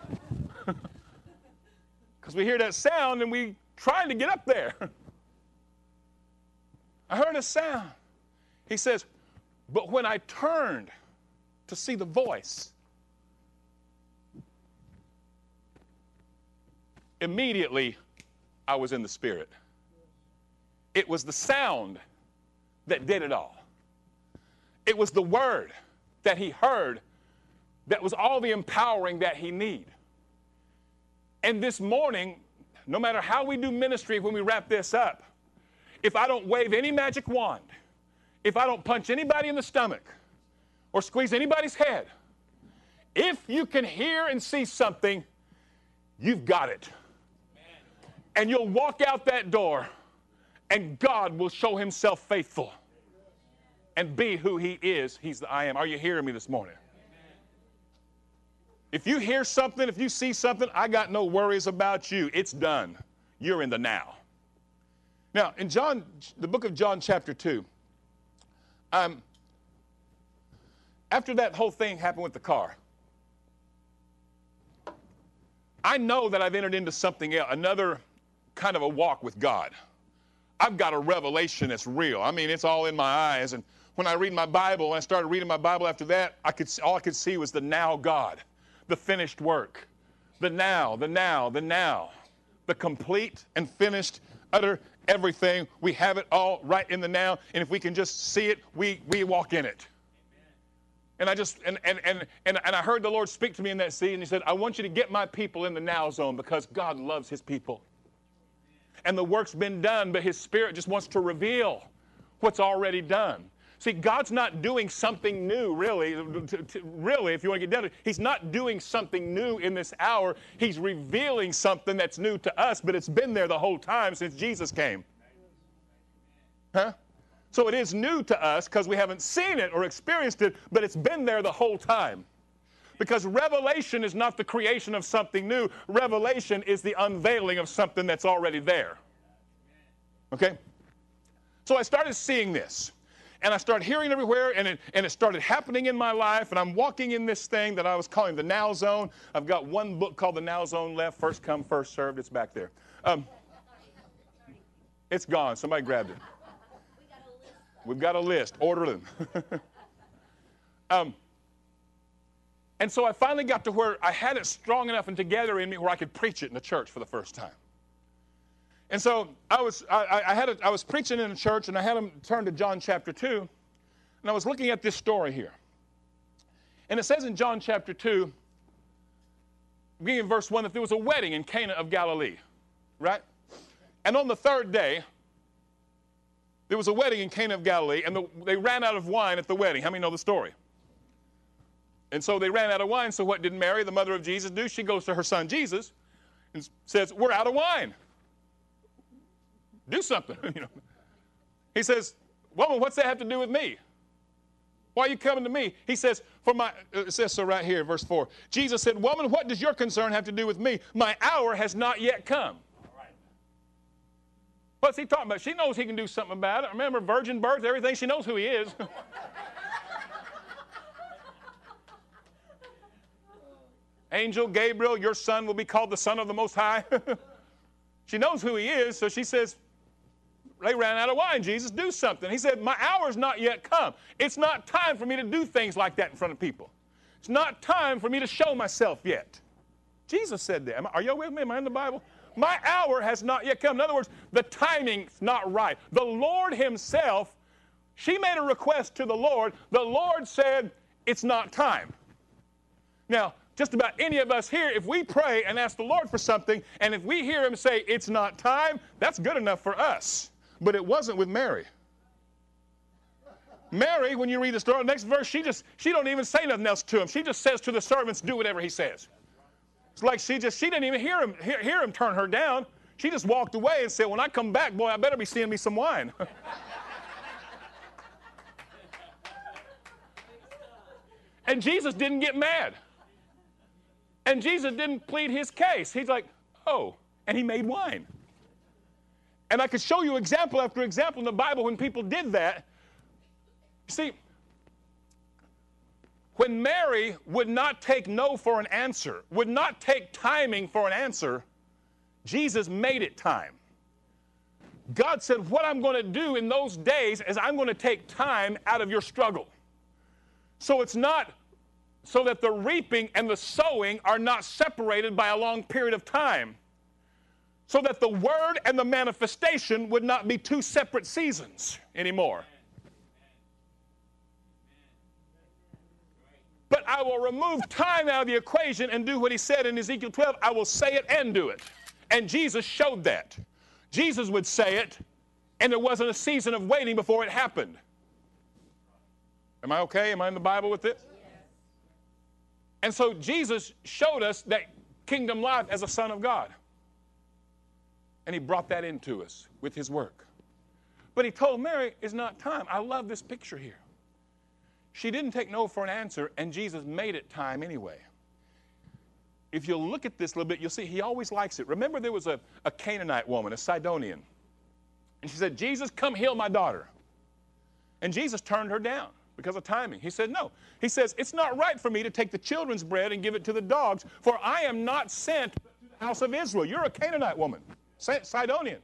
we hear that sound and we trying to get up there. I heard a sound. He says, but when I turned to see the voice, immediately, I was in the Spirit. It was the sound that did it all. It was the word that he heard that was all the empowering that he needed. And this morning, no matter how we do ministry when we wrap this up, if I don't wave any magic wand, if I don't punch anybody in the stomach or squeeze anybody's head, if you can hear and see something, you've got it. And you'll walk out that door, and God will show himself faithful and be who he is. He's the I am. Are you hearing me this morning? If you hear something, if you see something, I got no worries about you. It's done. You're in the now. Now, in John, the book of John chapter two, um, after that whole thing happened with the car, I know that I've entered into something else, another kind of a walk with God. I've got a revelation that's real. I mean, it's all in my eyes. And when I read my Bible, and I started reading my Bible after that, I could all I could see was the now God, the finished work, the now, the now, the now, the complete and finished, utter everything. We have it all right in the now, and if we can just see it, we we walk in it. And I just and and and and, and I heard the Lord speak to me in that scene, and he said, I want you to get my people in the now zone because God loves his people. And the work's been done, but his Spirit just wants to reveal what's already done. See, God's not doing something new, really. To, to, really, if you want to get down to it, he's not doing something new in this hour. He's revealing something that's new to us, but it's been there the whole time since Jesus came. Huh? So it is new to us because we haven't seen it or experienced it, but it's been there the whole time. Because revelation is not the creation of something new. Revelation is the unveiling of something that's already there. Okay? So I started seeing this. And I started hearing it everywhere, and it, and it started happening in my life, and I'm walking in this thing that I was calling the Now Zone. I've got one book called The Now Zone left, First Come, First Served. It's back there. Um, it's gone. Somebody grabbed it. We've got a list. Order them. um, and so I finally got to where I had it strong enough and together in me where I could preach it in the church for the first time. And so I was I, I had a, I was preaching in a church, and I had them turn to John chapter two, and I was looking at this story here. And it says in John chapter two, beginning in verse one, that there was a wedding in Cana of Galilee, right? And on the third day, there was a wedding in Cana of Galilee, and the, they ran out of wine at the wedding. How many know the story? And so they ran out of wine, so what did Mary, the mother of Jesus, do? She goes to her son Jesus and says, we're out of wine. Do something. You know. He says, woman, what's that have to do with me? Why are you coming to me? He says, for my, it says so right here, verse four. Jesus said, woman, what does your concern have to do with me? My hour has not yet come. What's he talking about? She knows he can do something about it. Remember, virgin birth, everything. She knows who he is. Angel Gabriel, your son will be called the Son of the Most High. She knows who he is, so she says, they ran out of wine, Jesus, do something. He said, my hour's not yet come. It's not time for me to do things like that in front of people. It's not time for me to show myself yet. Jesus said that. Are you with me? Am I in the Bible? My hour has not yet come. In other words, the timing's not right. The Lord himself, she made a request to the Lord. The Lord said, it's not time. Now, just about any of us here, if we pray and ask the Lord for something, and if we hear him say, it's not time, that's good enough for us. But it wasn't with Mary. Mary, when you read the story, the next verse, she just, she don't even say nothing else to him. She just says to the servants, do whatever he says. It's like she just, she didn't even hear him, hear, hear him turn her down. She just walked away and said, when I come back, boy, I better be seeing me some wine. And Jesus didn't get mad. And Jesus didn't plead his case. He's like, oh, and he made wine. And I could show you example after example in the Bible when people did that. See, when Mary would not take no for an answer, would not take timing for an answer, Jesus made it time. God said, what I'm going to do in those days is I'm going to take time out of your struggle. So it's not so that the reaping and the sowing are not separated by a long period of time. So that the word and the manifestation would not be two separate seasons anymore. But I will remove time out of the equation and do what he said in Ezekiel twelve. I will say it and do it. And Jesus showed that. Jesus would say it, and there wasn't a season of waiting before it happened. Am I okay? Am I in the Bible with this? And so Jesus showed us that kingdom life as a son of God. And he brought that into us with his work. But he told Mary, it's not time. I love this picture here. She didn't take no for an answer, and Jesus made it time anyway. If you'll look at this a little bit, you'll see he always likes it. Remember there was a, a Canaanite woman, a Sidonian. And she said, Jesus, come heal my daughter. And Jesus turned her down because of timing. He said, no. He says, it's not right for me to take the children's bread and give it to the dogs, for I am not sent to the house of Israel. You're a Canaanite woman, Sidonian.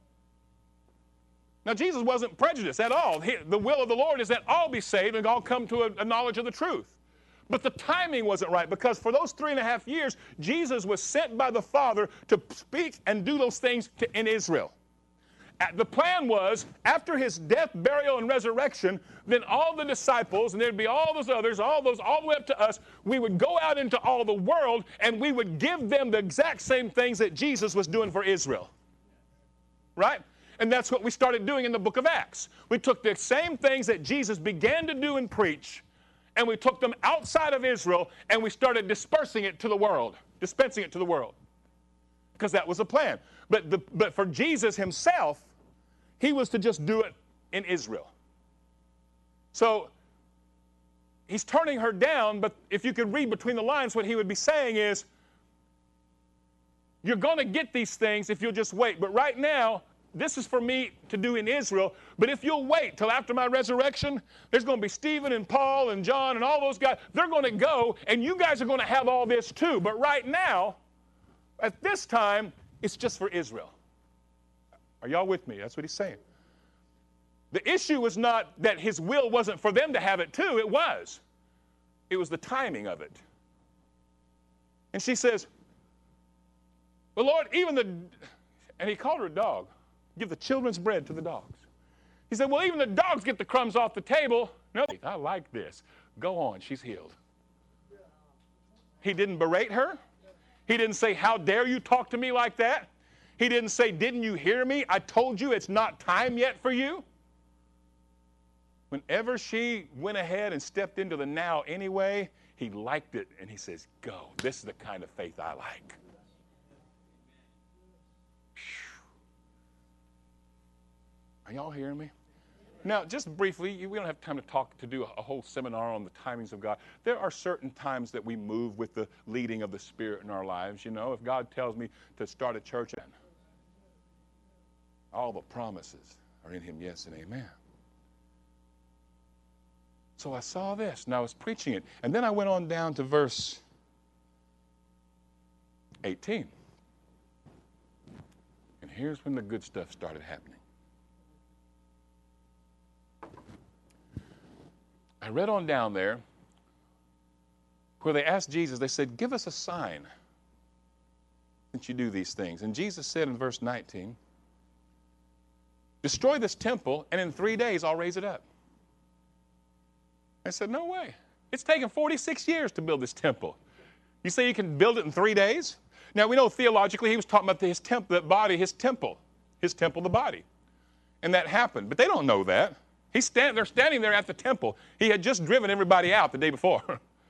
Now, Jesus wasn't prejudiced at all. He, the will of the Lord is that all be saved and all come to a, a knowledge of the truth. But the timing wasn't right, because for those three and a half years, Jesus was sent by the Father to speak and do those things to, in Israel. The plan was, after his death, burial, and resurrection, then all the disciples, and there'd be all those others, all those, all the way up to us, we would go out into all the world, and we would give them the exact same things that Jesus was doing for Israel. Right? And that's what we started doing in the book of Acts. We took the same things that Jesus began to do and preach, and we took them outside of Israel, and we started dispersing it to the world, dispensing it to the world. Because that was the plan. But, the, but for Jesus himself, he was to just do it in Israel. So he's turning her down, but if you could read between the lines, what he would be saying is, you're going to get these things if you'll just wait. But right now, this is for me to do in Israel. But if you'll wait till after my resurrection, there's going to be Stephen and Paul and John and all those guys. They're going to go, and you guys are going to have all this too. But right now, at this time, it's just for Israel. Are y'all with me? That's what he's saying. The issue was not that his will wasn't for them to have it too. It was. It was the timing of it. And she says, well, Lord, even the... And he called her a dog. Give the children's bread to the dogs. He said, well, even the dogs get the crumbs off the table. No, I like this. Go on, she's healed. He didn't berate her. He didn't say, how dare you talk to me like that? He didn't say, didn't you hear me? I told you it's not time yet for you. Whenever she went ahead and stepped into the now anyway, he liked it, and he says, go. This is the kind of faith I like. Are y'all hearing me? Now, just briefly, we don't have time to talk, to do a whole seminar on the timings of God. There are certain times that we move with the leading of the Spirit in our lives. You know, if God tells me to start a church, all the promises are in him, yes and amen. So I saw this, and I was preaching it. And then I went on down to verse eighteen. And here's when the good stuff started happening. I read on down there where they asked Jesus, they said, give us a sign that you do these things. And Jesus said in verse nineteen, destroy this temple, and in three days I'll raise it up. I said, no way. It's taken forty-six years to build this temple. You say you can build it in three days? Now, we know theologically he was talking about his temple, the body, his temple, his temple, the body. And that happened, but they don't know that. He's stand, they're standing there at the temple. He had just driven everybody out the day before.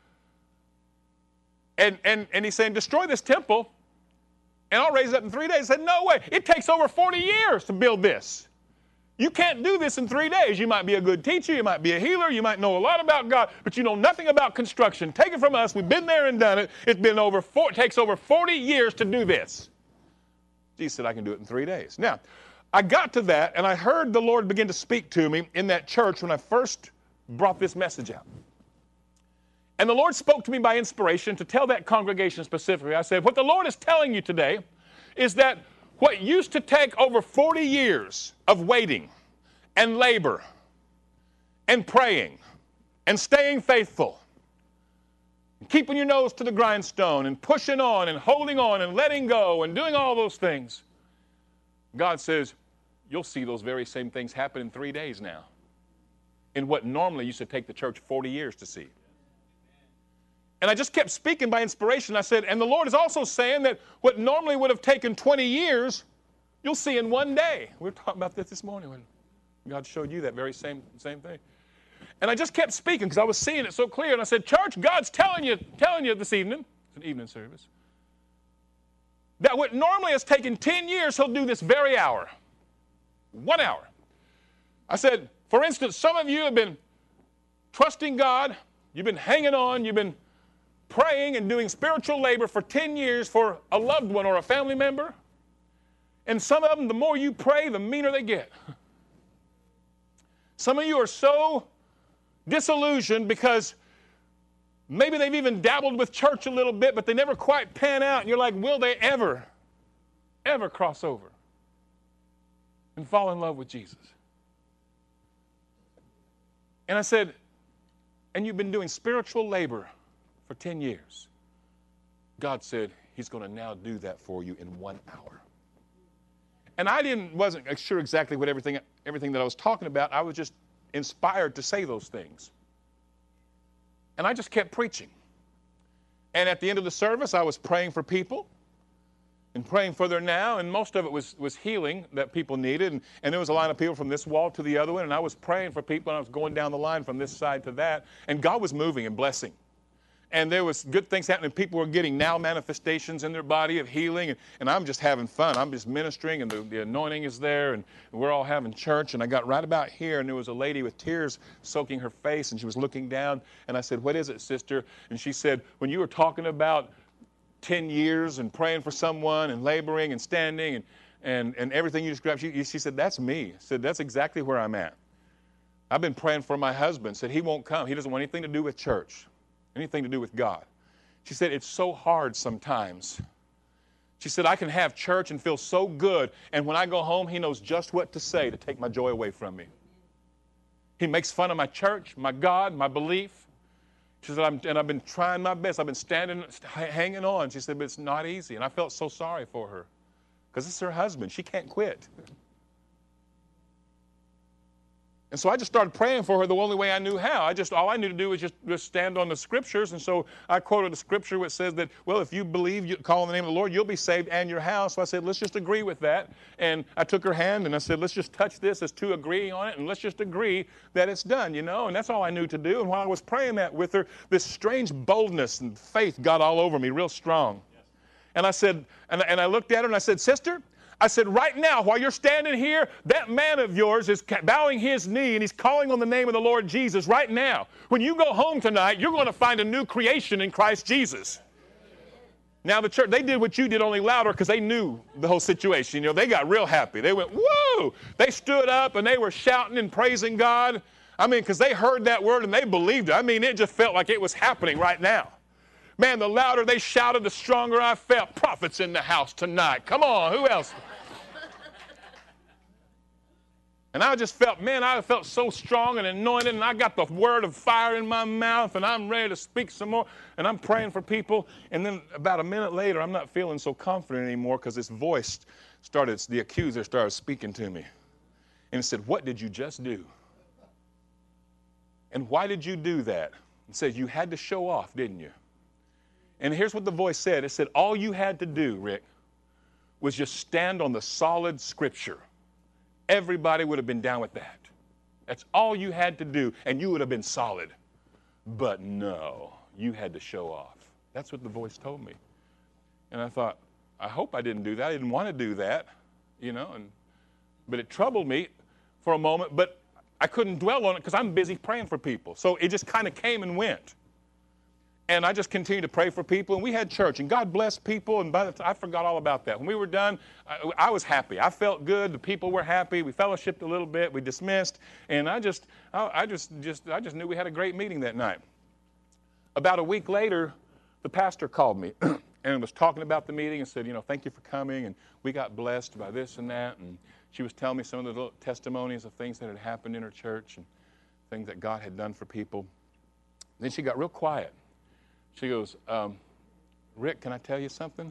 and, and, and he's saying, destroy this temple, and I'll raise it up in three days. I said, no way. It takes over forty years to build this. You can't do this in three days. You might be a good teacher. You might be a healer. You might know a lot about God, but you know nothing about construction. Take it from us. We've been there and done it. It's been over four, it takes over forty years to do this. Jesus said, I can do it in three days. Now, I got to that, and I heard the Lord begin to speak to me in that church when I first brought this message out. And the Lord spoke to me by inspiration to tell that congregation specifically. I said, what the Lord is telling you today is that what used to take over forty years of waiting and labor and praying and staying faithful, and keeping your nose to the grindstone and pushing on and holding on and letting go and doing all those things, God says, you'll see those very same things happen in three days now, in what normally used to take the church forty years to see. And I just kept speaking by inspiration. I said, and the Lord is also saying that what normally would have taken twenty years, you'll see in one day. We were talking about this this morning when God showed you that very same, same thing. And I just kept speaking because I was seeing it so clear. And I said, church, God's telling you, telling you this evening, it's an evening service, that what normally has taken ten years, he'll do this very hour. One hour. I said, for instance, some of you have been trusting God. You've been hanging on. You've been praying and doing spiritual labor for ten years for a loved one or a family member. And some of them, the more you pray, the meaner they get. Some of you are so disillusioned because maybe they've even dabbled with church a little bit, but they never quite pan out. And you're like, will they ever, ever cross over and fall in love with Jesus? And I said, and you've been doing spiritual labor for ten years. God said he's going to now do that for you in one hour. And I didn't, wasn't sure exactly what everything, everything that I was talking about. I was just inspired to say those things. And I just kept preaching. And at the end of the service, I was praying for people and praying for their now, and most of it was, was healing that people needed. And, and there was a line of people from this wall to the other one, and I was praying for people, and I was going down the line from this side to that. And God was moving and blessing. And there was good things happening. People were getting now manifestations in their body of healing. And, and I'm just having fun. I'm just ministering, and the, the anointing is there, and we're all having church. And I got right about here, and there was a lady with tears soaking her face, and she was looking down. And I said, what is it, sister? And she said, when you were talking about ten years and praying for someone and laboring and standing and, and, and everything you described, she, she said, that's me. I said, that's exactly where I'm at. I've been praying for my husband. Said he won't come. He doesn't want anything to do with church. Anything to do with God. She said, it's so hard sometimes. She said, I can have church and feel so good, and when I go home, he knows just what to say to take my joy away from me. He makes fun of my church, my God, my belief. She said, I'm, and I've been trying my best. I've been standing, hanging on. She said, but it's not easy, and I felt so sorry for her because it's her husband. She can't quit. And so I just started praying for her the only way I knew how. I just, all I knew to do was just, just stand on the scriptures. And so I quoted a scripture which says that, well, if you believe, you call on the name of the Lord, you'll be saved and your house. So I said, let's just agree with that. And I took her hand and I said, let's just touch this as two agreeing on it, and let's just agree that it's done, you know. And that's all I knew to do. And while I was praying that with her, this strange boldness and faith got all over me real strong. Yes. And I said, and, and I looked at her and I said, sister, I said, right now, while you're standing here, that man of yours is bowing his knee and he's calling on the name of the Lord Jesus right now. When you go home tonight, you're going to find a new creation in Christ Jesus. Now, the church, they did what you did, only louder, because they knew the whole situation. You know, they got real happy. They went, whoa! They stood up and they were shouting and praising God. I mean, because they heard that word and they believed it. I mean, it just felt like it was happening right now. Man, the louder they shouted, the stronger I felt. Prophets in the house tonight. Come on, who else? And I just felt, man, I felt so strong and anointed, and I got the word of fire in my mouth, and I'm ready to speak some more, and I'm praying for people. And then about a minute later, I'm not feeling so confident anymore because this voice started, the accuser started speaking to me. And it said, what did you just do? And why did you do that? It said, you had to show off, didn't you? And here's what the voice said. It said, all you had to do, Rick, was just stand on the solid scripture. Everybody would have been down with that. That's all you had to do, and you would have been solid. But no, you had to show off. That's what the voice told me. And I thought, I hope I didn't do that. I didn't want to do that, you know. And but it troubled me for a moment, but I couldn't dwell on it because I'm busy praying for people. So it just kind of came and went. And I just continued to pray for people, and we had church, and God blessed people, and by the time, I forgot all about that. When we were done, I, I was happy. I felt good. The people were happy. We fellowshiped a little bit. We dismissed, and I just, I, I just, just, I just knew we had a great meeting that night. About a week later, the pastor called me and was talking about the meeting and said, you know, thank you for coming, and we got blessed by this and that, and she was telling me some of the little testimonies of things that had happened in her church and things that God had done for people. Then she got real quiet. She goes, um, Rick, can I tell you something?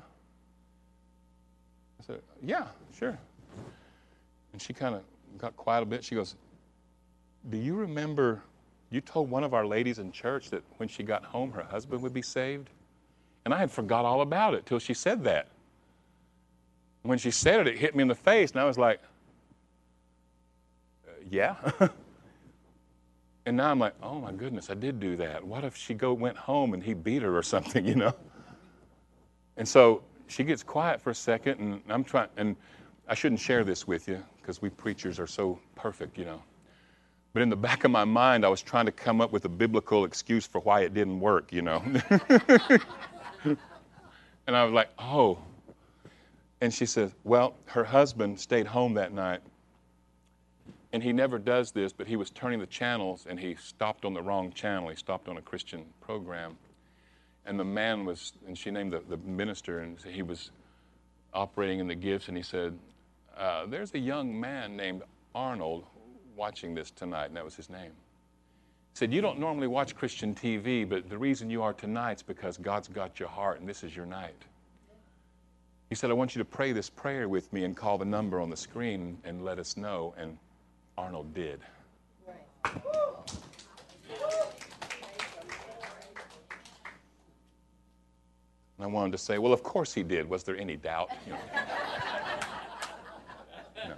I said, yeah, sure. And she kind of got quiet a bit. She goes, do you remember you told one of our ladies in church that when she got home, her husband would be saved? And I had forgot all about it till she said that. When she said it, it hit me in the face, and I was like, uh, yeah. And now I'm like, oh my goodness, I did do that. What if she go went home and he beat her or something, you know? And so she gets quiet for a second, and I'm trying, and I shouldn't share this with you because we preachers are so perfect, you know. But in the back of my mind, I was trying to come up with a biblical excuse for why it didn't work, you know. And I was like, oh. And she says, well, her husband stayed home that night. And he never does this, but he was turning the channels, and he stopped on the wrong channel. He stopped on a Christian program. And the man was, and she named the, the minister, and he was operating in the gifts, and he said, uh, there's a young man named Arnold watching this tonight, and that was his name. He said, you don't normally watch Christian T V, but the reason you are tonight's because God's got your heart, and this is your night. He said, I want you to pray this prayer with me and call the number on the screen and let us know. And Arnold did. Right. And I wanted to say, well, of course he did. Was there any doubt? You know. No.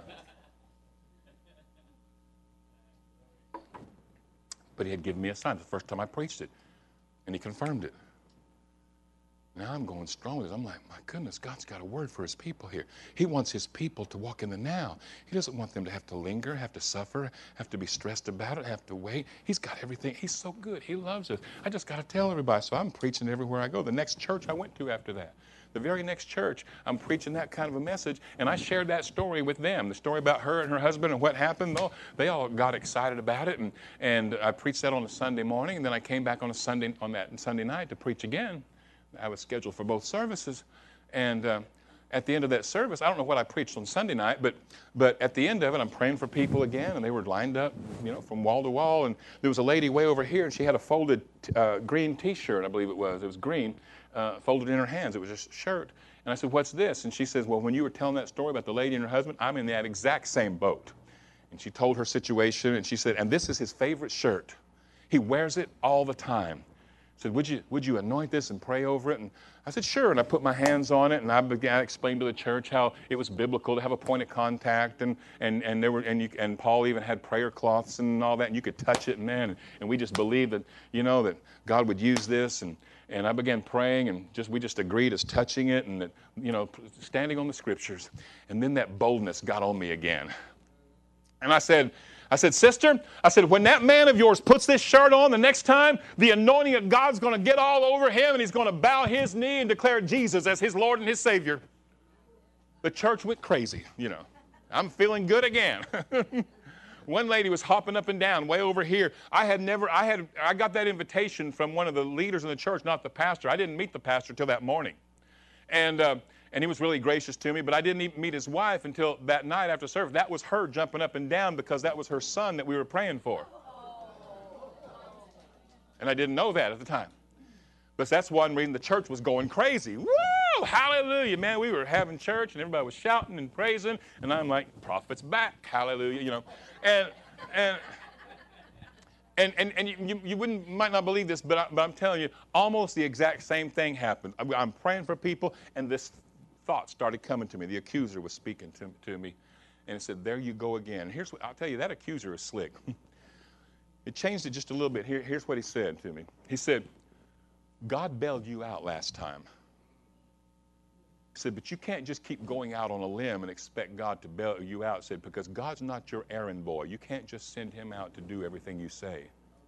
But he had given me a sign the first time I preached it, and he confirmed it. Now I'm going strong with it. I'm like, my goodness, God's got a word for his people here. He wants his people to walk in the now. He doesn't want them to have to linger, have to suffer, have to be stressed about it, have to wait. He's got everything. He's so good. He loves us. I just got to tell everybody. So I'm preaching everywhere I go. The next church I went to after that, the very next church, I'm preaching that kind of a message, and I shared that story with them, the story about her and her husband and what happened. Oh, they all got excited about it, and, and I preached that on a Sunday morning, and then I came back on a Sunday on that Sunday night to preach again. I was scheduled for both services, and uh, at the end of that service, I don't know what I preached on Sunday night, but but at the end of it, I'm praying for people again, and they were lined up, you know, from wall to wall, and there was a lady way over here, and she had a folded uh, green T-shirt, I believe it was. It was green, uh, folded in her hands. It was just a shirt, and I said, what's this? And she says, well, when you were telling that story about the lady and her husband, I'm in that exact same boat. And she told her situation, and she said, and this is his favorite shirt. He wears it all the time. said, would you, would you anoint this and pray over it? And I said, sure. And I put my hands on it, and I began to explain to the church how it was biblical to have a point of contact, and and and there were and you and Paul even had prayer cloths and all that, and you could touch it, man. And we just believed that, you know, that God would use this, and and I began praying, and just we just agreed as touching it, and that, you know, standing on the scriptures, and then that boldness got on me again, and I said. I said, sister, I said, when that man of yours puts this shirt on the next time, the anointing of God's going to get all over him, and he's going to bow his knee and declare Jesus as his Lord and his Savior. The church went crazy, you know. I'm feeling good again. One lady was hopping up and down way over here. I had never, I had, I got that invitation from one of the leaders in the church, not the pastor. I didn't meet the pastor till that morning. And, uh, And he was really gracious to me, but I didn't even meet his wife until that night after service. That was her jumping up and down because that was her son that we were praying for. And I didn't know that at the time. But that's one reason the church was going crazy. Woo! Hallelujah, man. We were having church and everybody was shouting and praising. And I'm like, prophet's back. Hallelujah, you know. And and and and, and you, you wouldn't might not believe this, but, I, but I'm telling you, almost the exact same thing happened. I'm, I'm praying for people, and this thought started coming to me. The accuser was speaking to, to me, and it said, there you go again. Here's what I'll tell you, that accuser is slick. It changed it just a little bit. Here, here's what he said to me. He said, God bailed you out last time. He said, but you can't just keep going out on a limb and expect God to bail you out. He said, because God's not your errand boy. You can't just send him out to do everything you say.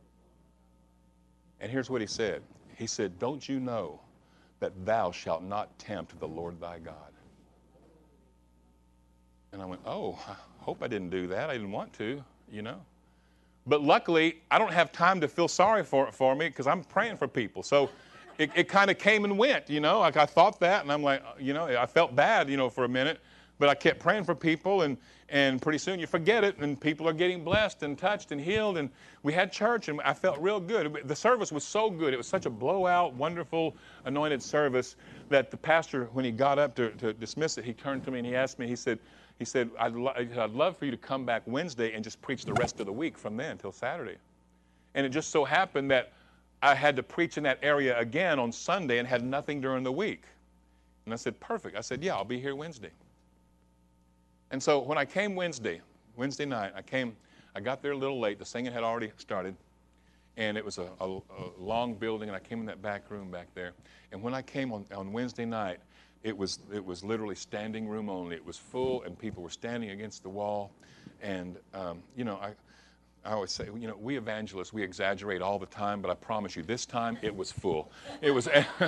And here's what he said. He said, don't you know that thou shalt not tempt the Lord thy God? And I went, oh, I hope I didn't do that. I didn't want to, you know. But luckily, I don't have time to feel sorry for, for me because I'm praying for people. So it, it kind of came and went, you know. Like I thought that, and I'm like, you know, I felt bad, you know, for a minute. But I kept praying for people, and, and pretty soon you forget it, and people are getting blessed and touched and healed. And we had church, and I felt real good. The service was so good. It was such a blowout, wonderful, anointed service that the pastor, when he got up to, to dismiss it, he turned to me and he asked me, he said, he said, I'd, lo- I'd love for you to come back Wednesday and just preach the rest of the week from then until Saturday. And it just so happened that I had to preach in that area again on Sunday and had nothing during the week. And I said, perfect. I said, yeah, I'll be here Wednesday. And so when I came Wednesday, Wednesday night, I came, I got there a little late. The singing had already started. And it was a, a, a long building, and I came in that back room back there. And when I came on, on Wednesday night, it was it was literally standing room only. It was full, and people were standing against the wall. And, um, you know, I, I always say, you know, we evangelists, we exaggerate all the time, but I promise you, this time it was full. It was,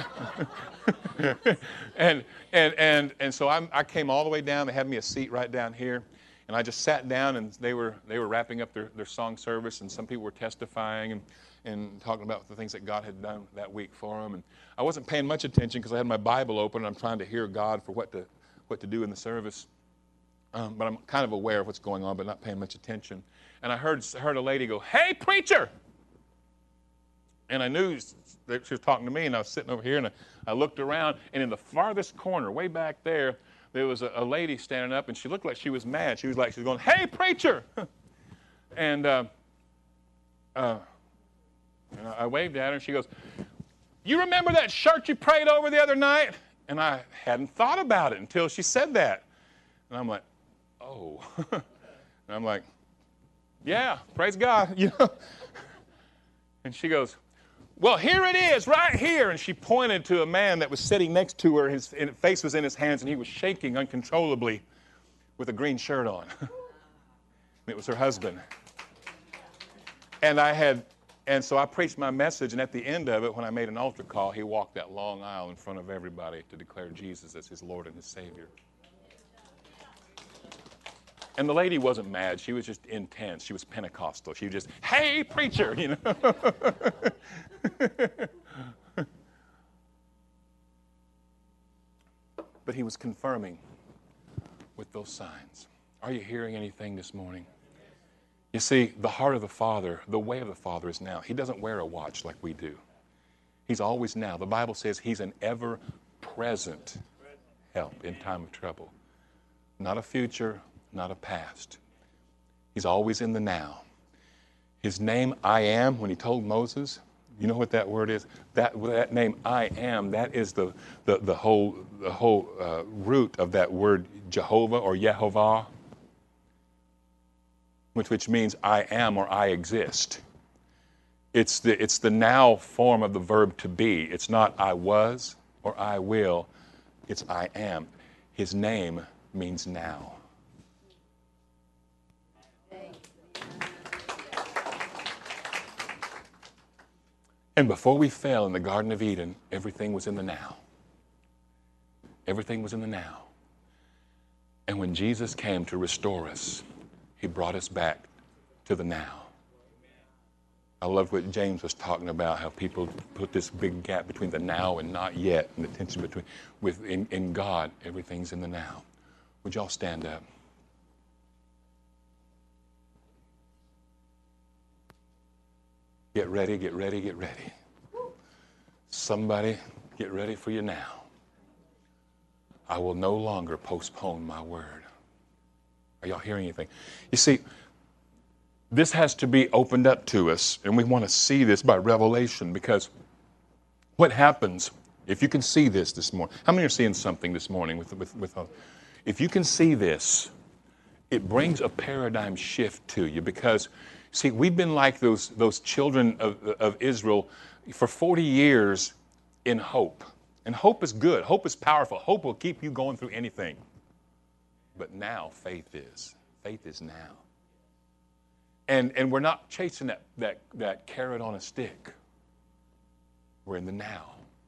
and and and and so I'm, I came all the way down. They had me a seat right down here, and I just sat down, and they were they were wrapping up their, their song service, and some people were testifying and and talking about the things that God had done that week for them. And I wasn't paying much attention because I had my Bible open, and I'm trying to hear God for what to what to do in the service. Um, but I'm kind of aware of what's going on, but not paying much attention. And I heard heard a lady go, "Hey, preacher!" And I knew that she was talking to me, and I was sitting over here, and I, I looked around, and in the farthest corner, way back there, there was a, a lady standing up, and she looked like she was mad. She was like, she was going, "Hey, preacher!" and uh, uh, and I waved at her, and she goes, "You remember that shirt you prayed over the other night?" And I hadn't thought about it until she said that. And I'm like, oh. And I'm like, yeah, praise God, you know. And she goes, "Well, here it is, right here." And she pointed to a man that was sitting next to her. His face was in his hands, and he was shaking uncontrollably with a green shirt on. And it was her husband. And I had, and so I preached my message, and at the end of it, when I made an altar call, he walked that long aisle in front of everybody to declare Jesus as his Lord and his Savior. And the lady wasn't mad. She was just intense. She was Pentecostal. She was just, "Hey, preacher," you know. But he was confirming with those signs. Are you hearing anything this morning? You see, the heart of the Father, the way of the Father is now. He doesn't wear a watch like we do. He's always now. The Bible says he's an ever-present help in time of trouble. Not a future, not a past. He's always in the now. His name, I am, when he told Moses, You know what that word is? That that name, I am, that is the the, the whole the whole uh, root of that word Jehovah or Yehovah, which which means I am or I exist. It's the it's the now form of the verb to be. It's not I was or I will. It's I am. His name means now. And before we fell in the Garden of Eden, everything was in the now. Everything was in the now. And when Jesus came to restore us, he brought us back to the now. I love what James was talking about, how people put this big gap between the now and not yet, and the tension between, with in, in God, everything's in the now. Would y'all stand up? Get ready, get ready, get ready. Somebody, get ready for your now. I will no longer postpone my word. Are y'all hearing anything? You see, this has to be opened up to us, and we want to see this by revelation, because what happens, if you can see this this morning, how many are seeing something this morning? With, with, with a, if you can see this, it brings a paradigm shift to you, because see, we've been like those, those children of, of Israel for forty years in hope. And hope is good. Hope is powerful. Hope will keep you going through anything. But now faith is. Faith is now. And, and we're not chasing that, that, that carrot on a stick. We're in the now.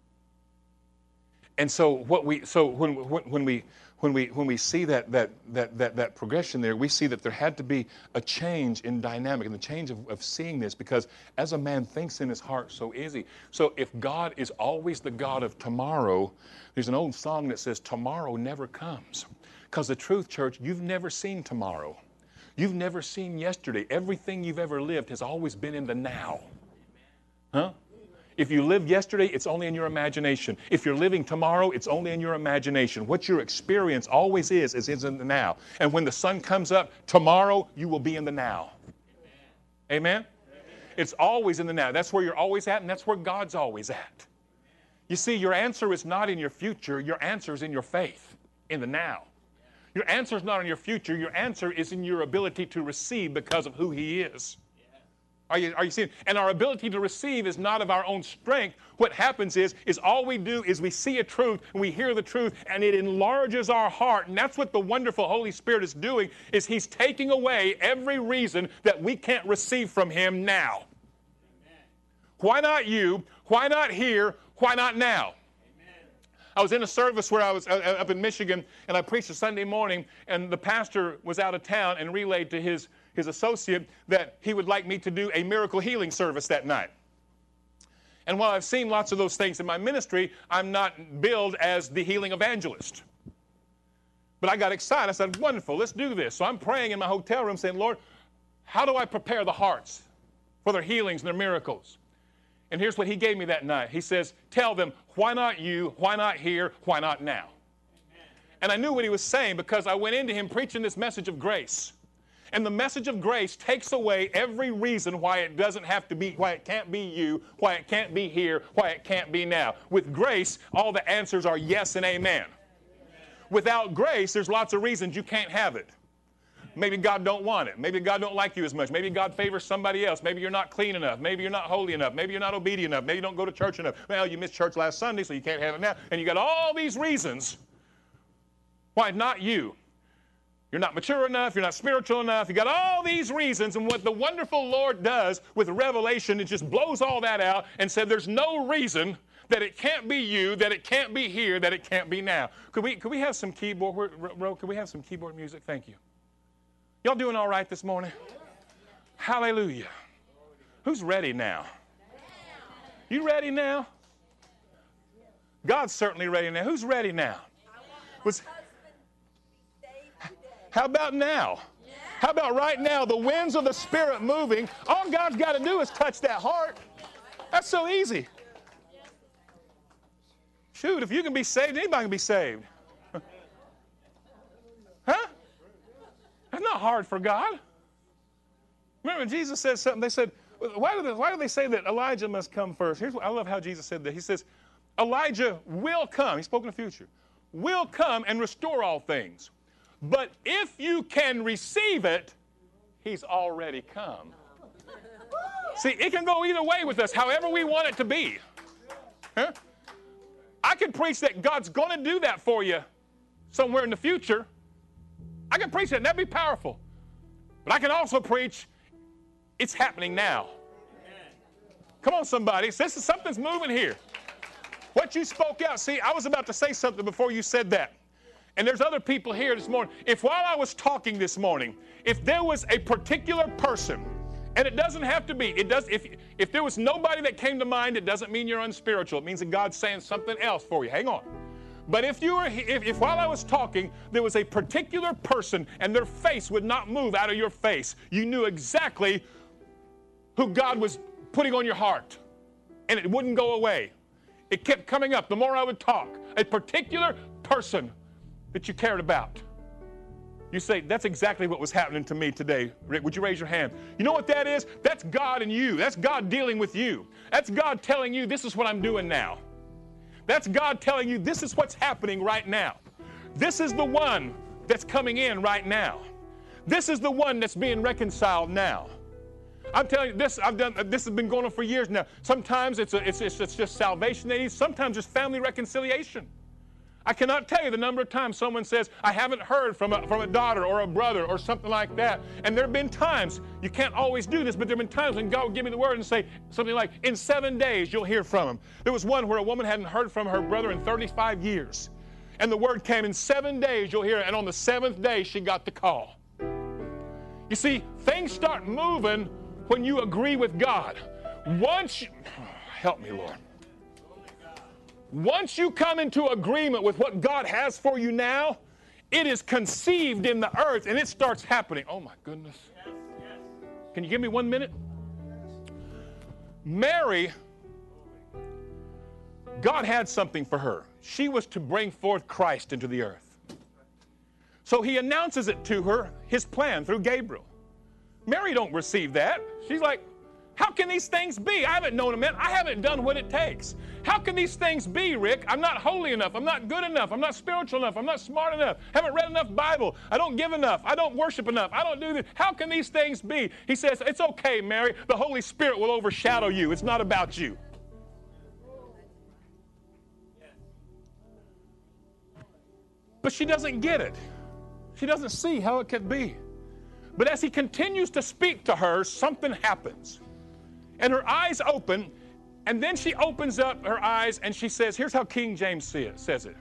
And so what we so when when we when we when we see that that that that that progression there, we see that there had to be a change in dynamic and the change of, of seeing this, because as a man thinks in his heart, so is he. So if God is always the God of tomorrow, there's an old song that says tomorrow never comes. Because the truth, church, you've never seen tomorrow. You've never seen yesterday. Everything you've ever lived has always been in the now. Huh? If you lived yesterday, it's only in your imagination. If you're living tomorrow, it's only in your imagination. What your experience always is, is, is in the now. And when the sun comes up tomorrow, you will be in the now. Amen? Amen? It's always in the now. That's where you're always at, and that's where God's always at. You see, your answer is not in your future. Your answer is in your faith, in the now. Your answer is not in your future. Your answer is in your ability to receive because of who He is. Are you, are you seeing? And our ability to receive is not of our own strength. What happens is, is all we do is we see a truth and we hear the truth, and it enlarges our heart. And that's what the wonderful Holy Spirit is doing, is He's taking away every reason that we can't receive from Him now. Amen. Why not you? Why not here? Why not now? I was in a service where I was uh, up in Michigan, and I preached a Sunday morning, and the pastor was out of town and relayed to his, his associate that he would like me to do a miracle healing service that night. And while I've seen lots of those things in my ministry, I'm not billed as the healing evangelist. But I got excited. I said, wonderful, let's do this. So I'm praying in my hotel room saying, Lord, how do I prepare the hearts for their healings and their miracles? And here's what He gave me that night. He says, tell them, why not you? Why not here? Why not now? Amen. And I knew what He was saying, because I went into Him preaching this message of grace. And the message of grace takes away every reason why it doesn't have to be, why it can't be you, why it can't be here, why it can't be now. With grace, all the answers are yes and amen. Amen. Without grace, there's lots of reasons you can't have it. Maybe God don't want it. Maybe God don't like you as much. Maybe God favors somebody else. Maybe you're not clean enough. Maybe you're not holy enough. Maybe you're not obedient enough. Maybe you don't go to church enough. Well, you missed church last Sunday, so you can't have it now. And you got all these reasons why not you. You're not mature enough. You're not spiritual enough. You got all these reasons. And what the wonderful Lord does with revelation, it just blows all that out and said there's no reason that it can't be you, that it can't be here, that it can't be now. Could we, could we have some keyboard, Ro, could we have some keyboard music? Thank you. Y'all doing all right this morning? Hallelujah. Who's ready now? You ready now? God's certainly ready now. Who's ready now? Was, how about now? How about right now? The winds of the Spirit moving. All God's got to do is touch that heart. That's so easy. Shoot, if you can be saved, anybody can be saved. Huh? That's not hard for God. Remember when Jesus said something, they said, Why do, they, why do they say that Elijah must come first? Here's what I love how Jesus said that. He says, Elijah will come. He spoke in the future. Will come and restore all things. But if you can receive it, he's already come. See, it can go either way with us, however we want it to be. Huh? I can preach that God's going to do that for you somewhere in the future. I can preach that, and that'd be powerful. But I can also preach it's happening now. Come on, somebody. This is something's moving here. What you spoke out. See, I was about to say something before you said that. And there's other people here this morning. If while I was talking this morning, if there was a particular person, and it doesn't have to be, it does, if, if there was nobody that came to mind, it doesn't mean you're unspiritual. It means that God's saying something else for you. Hang on. But if you were, if, if while I was talking, there was a particular person and their face would not move out of your face, you knew exactly who God was putting on your heart. And it wouldn't go away. It kept coming up the more I would talk. A particular person that you cared about. You say, that's exactly what was happening to me today. Rick, would you raise your hand? You know what that is? That's God and you. That's God dealing with you. That's God telling you, this is what I'm doing now. That's God telling you, this is what's happening right now. This is the one that's coming in right now. This is the one that's being reconciled now. I'm telling you, this I've done. This has been going on for years now. Sometimes it's, a, it's, it's, it's just salvation they need. Sometimes it's family reconciliation. I cannot tell you the number of times someone says, I haven't heard from a, from a daughter or a brother or something like that. And there have been times, you can't always do this, but there have been times when God will give me the word and say something like, in seven days you'll hear from him. There was one where a woman hadn't heard from her brother in thirty-five years. And the word came, in seven days you'll hear it. And on the seventh day she got the call. You see, things start moving when you agree with God. Once you, help me, Lord. Once you come into agreement with what God has for you now, it is conceived in the earth and it starts happening. Oh my goodness. Can you give me one minute? Mary, God had something for her. She was to bring forth Christ into the earth. So he announces it to her, his plan through Gabriel. Mary don't receive that. She's like, how can these things be? I haven't known a man. I haven't done what it takes. How can these things be, Rick? I'm not holy enough. I'm not good enough. I'm not spiritual enough. I'm not smart enough. I haven't read enough Bible. I don't give enough. I don't worship enough. I don't do this. How can these things be? He says, it's okay, Mary. The Holy Spirit will overshadow you. It's not about you. But she doesn't get it. She doesn't see how it could be. But as he continues to speak to her, something happens. And her eyes open, and then she opens up her eyes and she says, here's how King James says it.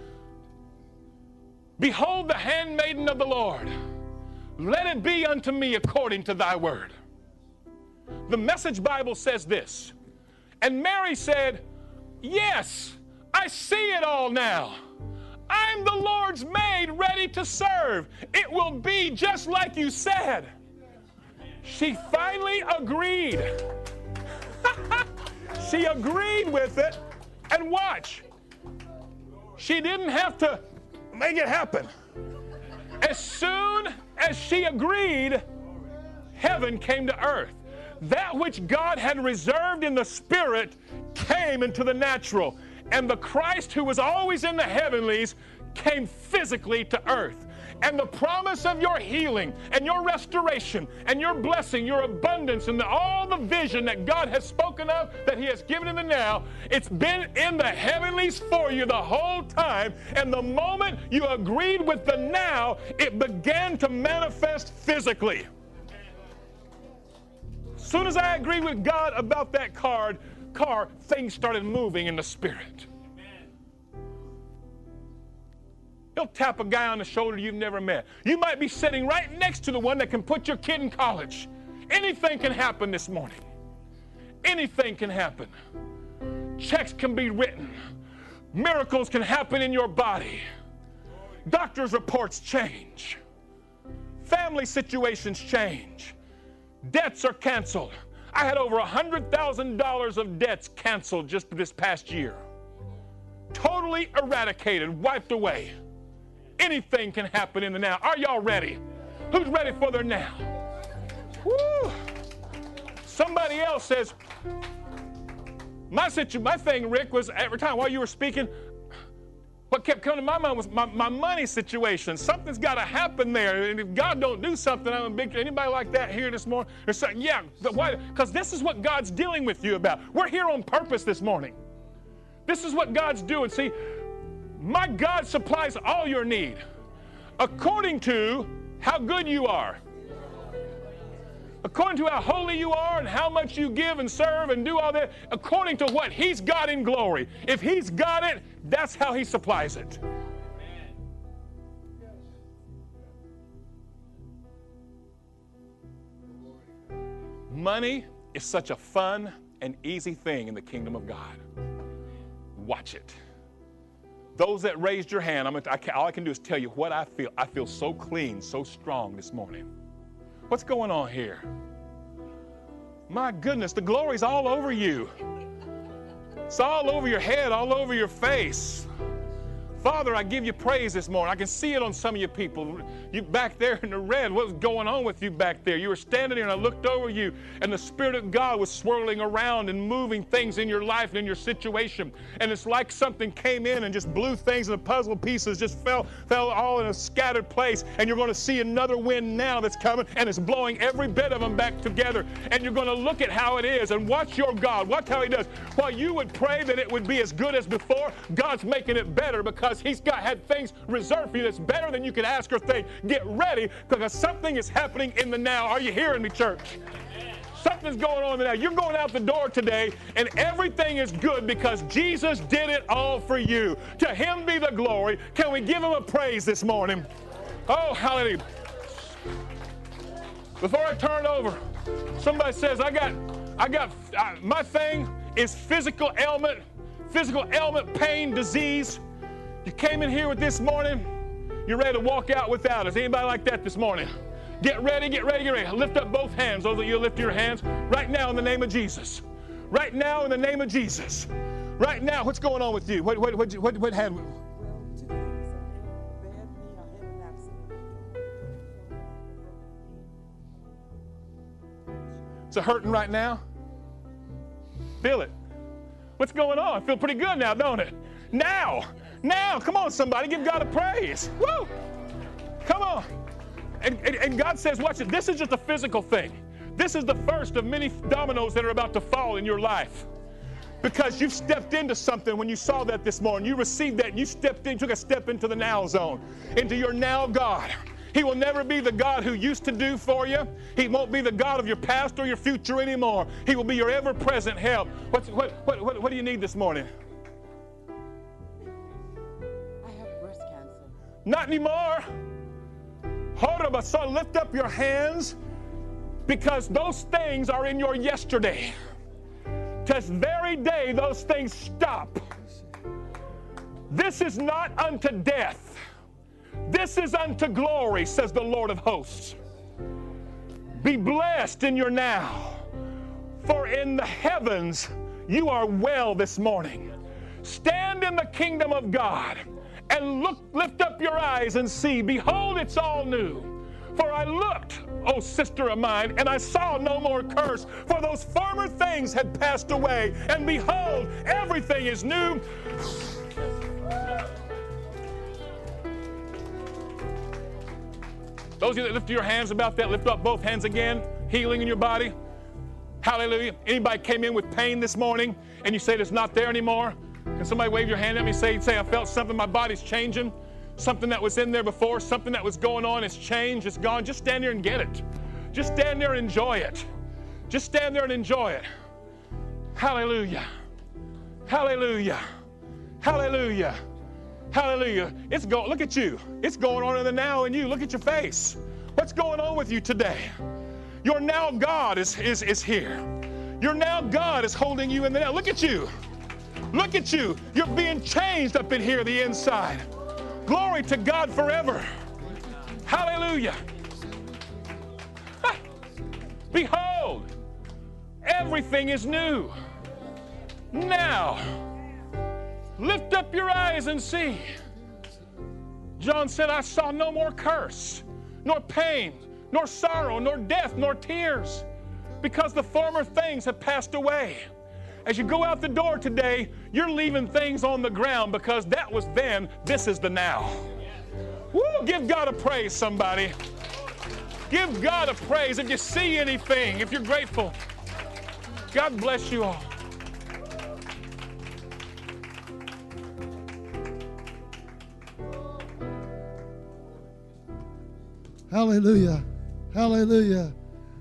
Behold the handmaiden of the Lord. Let it be unto me according to thy word. The Message Bible says this. And Mary said, yes, I see it all now. I'm the Lord's maid ready to serve. It will be just like you said. She finally agreed. She agreed with it. And watch. She didn't have to make it happen. As soon as she agreed, heaven came to earth. That which God had reserved in the spirit came into the natural. And the Christ who was always in the heavenlies came physically to earth. And the promise of your healing and your restoration and your blessing, your abundance, and the, all the vision that God has spoken of, that he has given in the now, it's been in the heavenlies for you the whole time. And the moment you agreed with the now, it began to manifest physically. As soon as I agreed with God about that card, car, things started moving in the spirit. He'll tap a guy on the shoulder you've never met. You might be sitting right next to the one that can put your kid in college. Anything can happen this morning. Anything can happen. Checks can be written. Miracles can happen in your body. Doctor's reports change. Family situations change. Debts are canceled. I had over one hundred thousand dollars of debts canceled just this past year. Totally eradicated, wiped away. Anything can happen in the now. Are y'all ready? Who's ready for their now? Woo! Somebody else says, my situ- my thing, Rick, was every time while you were speaking, what kept coming to my mind was my, my money situation. Something's got to happen there. And if God don't do something, I'm a big, anybody like that here this morning? Or something? Yeah, why? Because this is what God's dealing with you about. We're here on purpose this morning. This is what God's doing. See, my God supplies all your need according to how good you are. According to how holy you are and how much you give and serve and do all that, according to what He's got in glory. If He's got it, that's how He supplies it. Money is such a fun and easy thing in the kingdom of God. Watch it. Those that raised your hand, I'm gonna, I can, all I can do is tell you what I feel. I feel so clean, so strong this morning. What's going on here? My goodness, the glory's all over you. It's all over your head, all over your face. Father, I give you praise this morning. I can see it on some of you people. You back there in the red, what was going on with you back there? You were standing there and I looked over you and the Spirit of God was swirling around and moving things in your life and in your situation. And it's like something came in and just blew things and the puzzle pieces just fell, fell all in a scattered place. And you're going to see another wind now that's coming and it's blowing every bit of them back together. And you're going to look at how it is and watch your God. Watch how He does. While you would pray that it would be as good as before, God's making it better because He's got had things reserved for you that's better than you could ask or think. Get ready because something is happening in the now. Are you hearing me, church? Something's going on in the now. You're going out the door today and everything is good because Jesus did it all for you. To Him be the glory. Can we give Him a praise this morning? Oh, hallelujah. Before I turn it over, somebody says, I got, I got, uh, my thing is physical ailment, physical ailment, pain, disease. You came in here with this morning, you're ready to walk out without us. Anybody like that this morning? Get ready, get ready, get ready. Lift up both hands. Those of you lift your hands right now in the name of Jesus. Right now in the name of Jesus. Right now, what's going on with you? What what what what, what had? Well, two things. I had a bad knee. I had an accident. Is it hurting right now? Feel it. What's going on? I feel pretty good now, don't it? Now. Now, come on, somebody, give God a praise. Woo! Come on. And, and, and God says, watch it, this is just a physical thing. This is the first of many dominoes that are about to fall in your life. Because you've stepped into something when you saw that this morning. You received that and you stepped in, took a step into the now zone, into your now God. He will never be the God who used to do for you. He won't be the God of your past or your future anymore. He will be your ever-present help. What's, what, what, what, what do you need this morning? Not anymore. So lift up your hands because those things are in your yesterday. This very day, those things stop. This is not unto death. This is unto glory, says the Lord of hosts. Be blessed in your now, for in the heavens you are well this morning. Stand in the kingdom of God. And look, lift up your eyes and see, behold, it's all new. For I looked, O sister of mine, and I saw no more curse, for those former things had passed away, and behold, everything is new. Those of you that lift your hands about that, lift up both hands again, healing in your body. Hallelujah. Anybody came in with pain this morning, and you said it's not there anymore? Can somebody wave your hand at me and say, say, I felt something, my body's changing. Something that was in there before, something that was going on, it's changed, it's gone. Just stand there and get it. Just stand there and enjoy it. Just stand there and enjoy it. Hallelujah. Hallelujah. Hallelujah. Hallelujah. It's going, look at you. It's going on in the now in you. Look at your face. What's going on with you today? Your now God is, is, is here. Your now God is holding you in the now. Look at you. Look at you. You're being changed up in here, the inside. Glory to God forever. Hallelujah. Ha. Behold, everything is new. Now, lift up your eyes and see. John said, I saw no more curse, nor pain, nor sorrow, nor death, nor tears. because the former things have passed away. As you go out the door today, you're leaving things on the ground because that was then, this is the now. Woo, give God a praise, somebody. Give God a praise if you see anything, if you're grateful. God bless you all. Hallelujah. Hallelujah.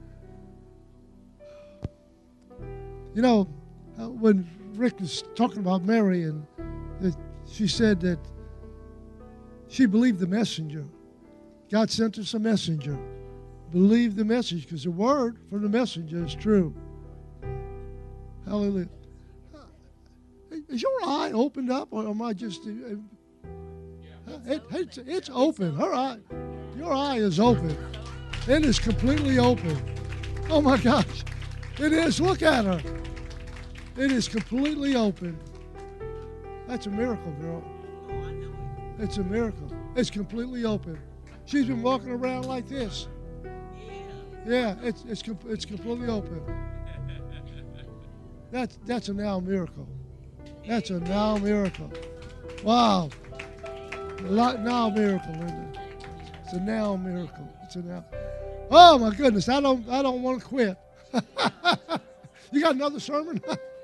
You know, uh, when Rick was talking about Mary, and that she said that she believed the messenger. God sent us a messenger. Believe the message, because the word from the messenger is true. Hallelujah. Uh, is your eye opened up, or am I just... Uh, it, it's, it's open. Her eye, your eye is open. It is completely open. Oh, my gosh. It is. Look at her. It is completely open. That's a miracle, girl. It's a miracle. It's completely open. She's been walking around like this. Yeah, it's it's it's completely open. That's that's a now miracle. That's a now miracle. Wow. A lot now miracle, isn't it? It's a now miracle. It's a now. Oh my goodness! I don't I don't want to quit. You got another sermon?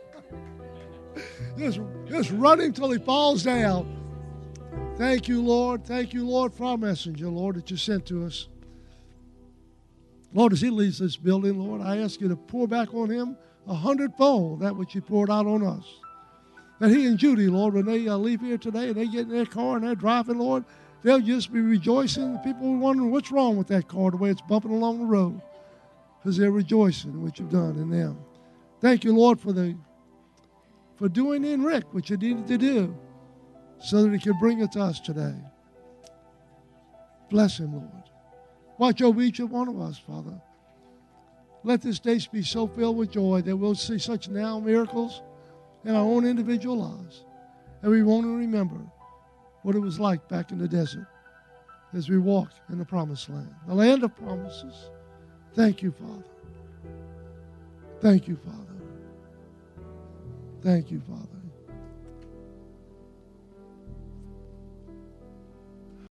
just just run him till he falls down. Thank you, Lord. Thank you, Lord, for our messenger, Lord, that you sent to us. Lord, as he leaves this building, Lord, I ask you to pour back on him a hundredfold that which you poured out on us. That he and Judy, Lord, when they uh, leave here today and they get in their car and they're driving, Lord, they'll just be rejoicing. People are wondering what's wrong with that car, the way it's bumping along the road, because they're rejoicing in what you've done in them. Thank you, Lord, for the for doing in Rick what you needed to do so that he could bring it to us today. Bless him, Lord. Watch over each and one of us, Father. Let this day be so filled with joy that we'll see such now miracles in our own individual lives. And we won't remember what it was like back in the desert as we walk in the promised land, the land of promises. Thank you, Father. Thank you, Father. Thank you, Father.